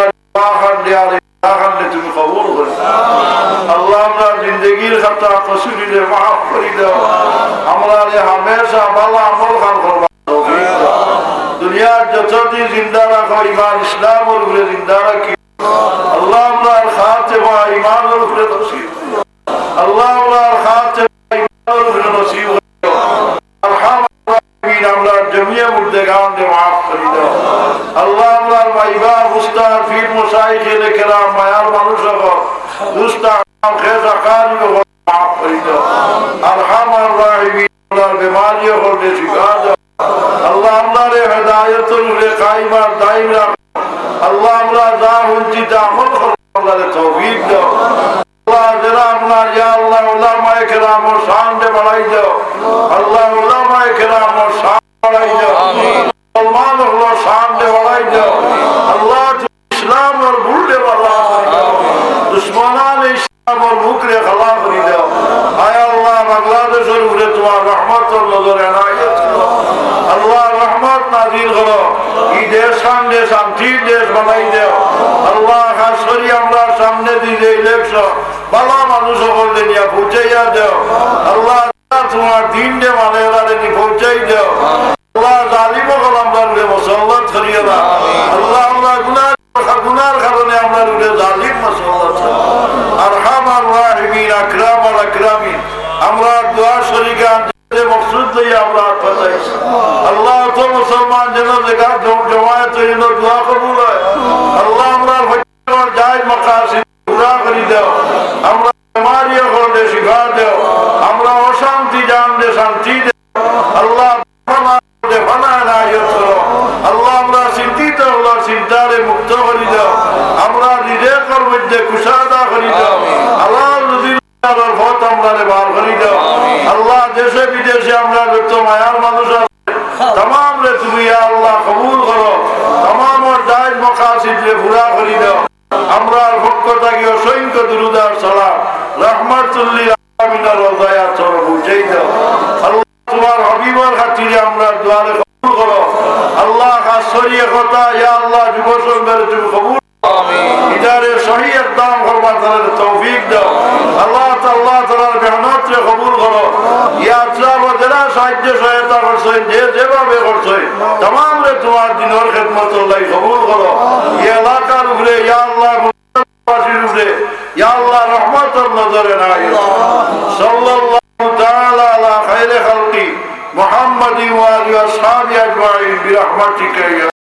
তুমি কবুল করো। আল্লাহ আমরা জিন্দেগির খাতা কসুরিলে মাফ করে দাও। আমরা হামেশা ভালো আমল খান করব। দুনিয়ার যতদিন জিন্দা রাখো ইমান ইসলামের উপরে জিন্দা রাখি। আল্লাহ আমরা খাতেমা ইমানের উপরে নসিব। আল্লাহ আমরা খাতেমা ইমানের উপরে নসিব করো। আলহামদুলিল্লাহ আমরা জমিয়া মুর্দেগান দে মাফ করে দাও। আল্লাহ আমরা মাইবা মুস্তার ফির মুসাইখিল কেরাম মায়ার মানুষ হও মুস্তার খেজা কারি হও মাফ করে দাও। আরহামার রাহিমিন আল্লাহ বিমারি হও দে শিফা দাও। আল্লাহ আমরা রে হেদায়েতুল রে কায়মা দাইম রাখ। আল্লাহ আমরা যা হুনতি আমল করব আল্লাহ রে তৌফিক দাও। আল্লাহ যারা আমরা ইয়া আল্লাহ উলামায়ে কেরাম ও শান দে বাড়াই দাও। আল্লাহ উলামায়ে কেরাম ও শান বাড়াই দাও। মুসলমান আল্লাহ শান দে বাড়াই দাও। আল্লাহ ইসলাম और भूलने वाला दुश्मनान इस्लाम और मुकरे खला कर दो। आय अल्लाह बांग्लादेश और पूरे तुम्हारा रहमत और नजर इनायत करो। अल्लाह रहमत नाजिल करो। ये देश सामने शांति देश बनाई दो। अल्लाह खास करी हमरा सामने दी जे इलेक्शन बाला मानुष को दुनिया पहुंचाइया दो। अल्लाह तुम्हारा दीन दे माने वाले नि पहुंचाई दो। अल्लाह जालिमों को हमरा रे मुसल्लत करिए ना। अल्लाह अल्लाह गुनार কারণে আমরা রুলে জালিম মাসাল্লাহ আরহামার রাহিমিন আকরামাল আকরামিন আমরা দোয়া শরীকান যে মকসুদ দিয়ে আমরা পাঠাইছি। আল্লাহ তো মুসলমান যেন জায়গা জমায়েত হইল দোয়া কবুল হয়। আল্লাহ আমরা হজ্জের জায়েজ মাকাসিদ পুরা করে দাও। আমরা বিমারি হলে শিফা দাও। আমরা অশান্তি জান দে শান্তি দাও। আল্লাহ আল্লাহ আমরা চিন্তিত হলো চিন্তারে মুক্ত করে দাও। আমরা রিজেকের মধ্যে কুশাদা করে দাও। আল্লাহ রুজির পথ আমরা বার করে দাও। আল্লাহ দেশে বিদেশে আমরা যত মায়ার মানুষ আছে तमाम রে তুমি আল্লাহ কবুল করো। तमाम ওর জায়েজ মাকাসিদ রে পুরা করে দাও। আমরা পক্ষ থেকে অসংখ্য দুরূদ আর সালাম
রহমাতুল লিল আলামিনের রোজায় তোর বুঝাই দাও আল্লাহ তোমার হাবিবের খাতিরে আমরা দুয়ারে কবুল করো আল্লাহ খাস সরিয়ে কথা ইয়া আল্লাহ যুব সংঘের তুমি কবুল ইদারে সহি একদম করবার তাদের তৌফিক দাও আল্লাহ তাআলার মেহনত রে কবুল করো ইয়া আল্লাহ যারা সাহায্য সহায়তা করছেন যে যেভাবে করছেন तमाम রে তোমার দিনের খিদমত আল্লাহ কবুল করো এই এলাকার উপরে ইয়া আল্লাহ মুসলমানদের উপরে ইয়া আল্লাহ রহমতের নজরে নাযিল সাল্লাল্লাহু তাআলা আলা খায়রি খালকি মুহাম্মাদি ওয়া আলিহি ওয়া সাহবিহি আজমাইন বিরহমাতিকা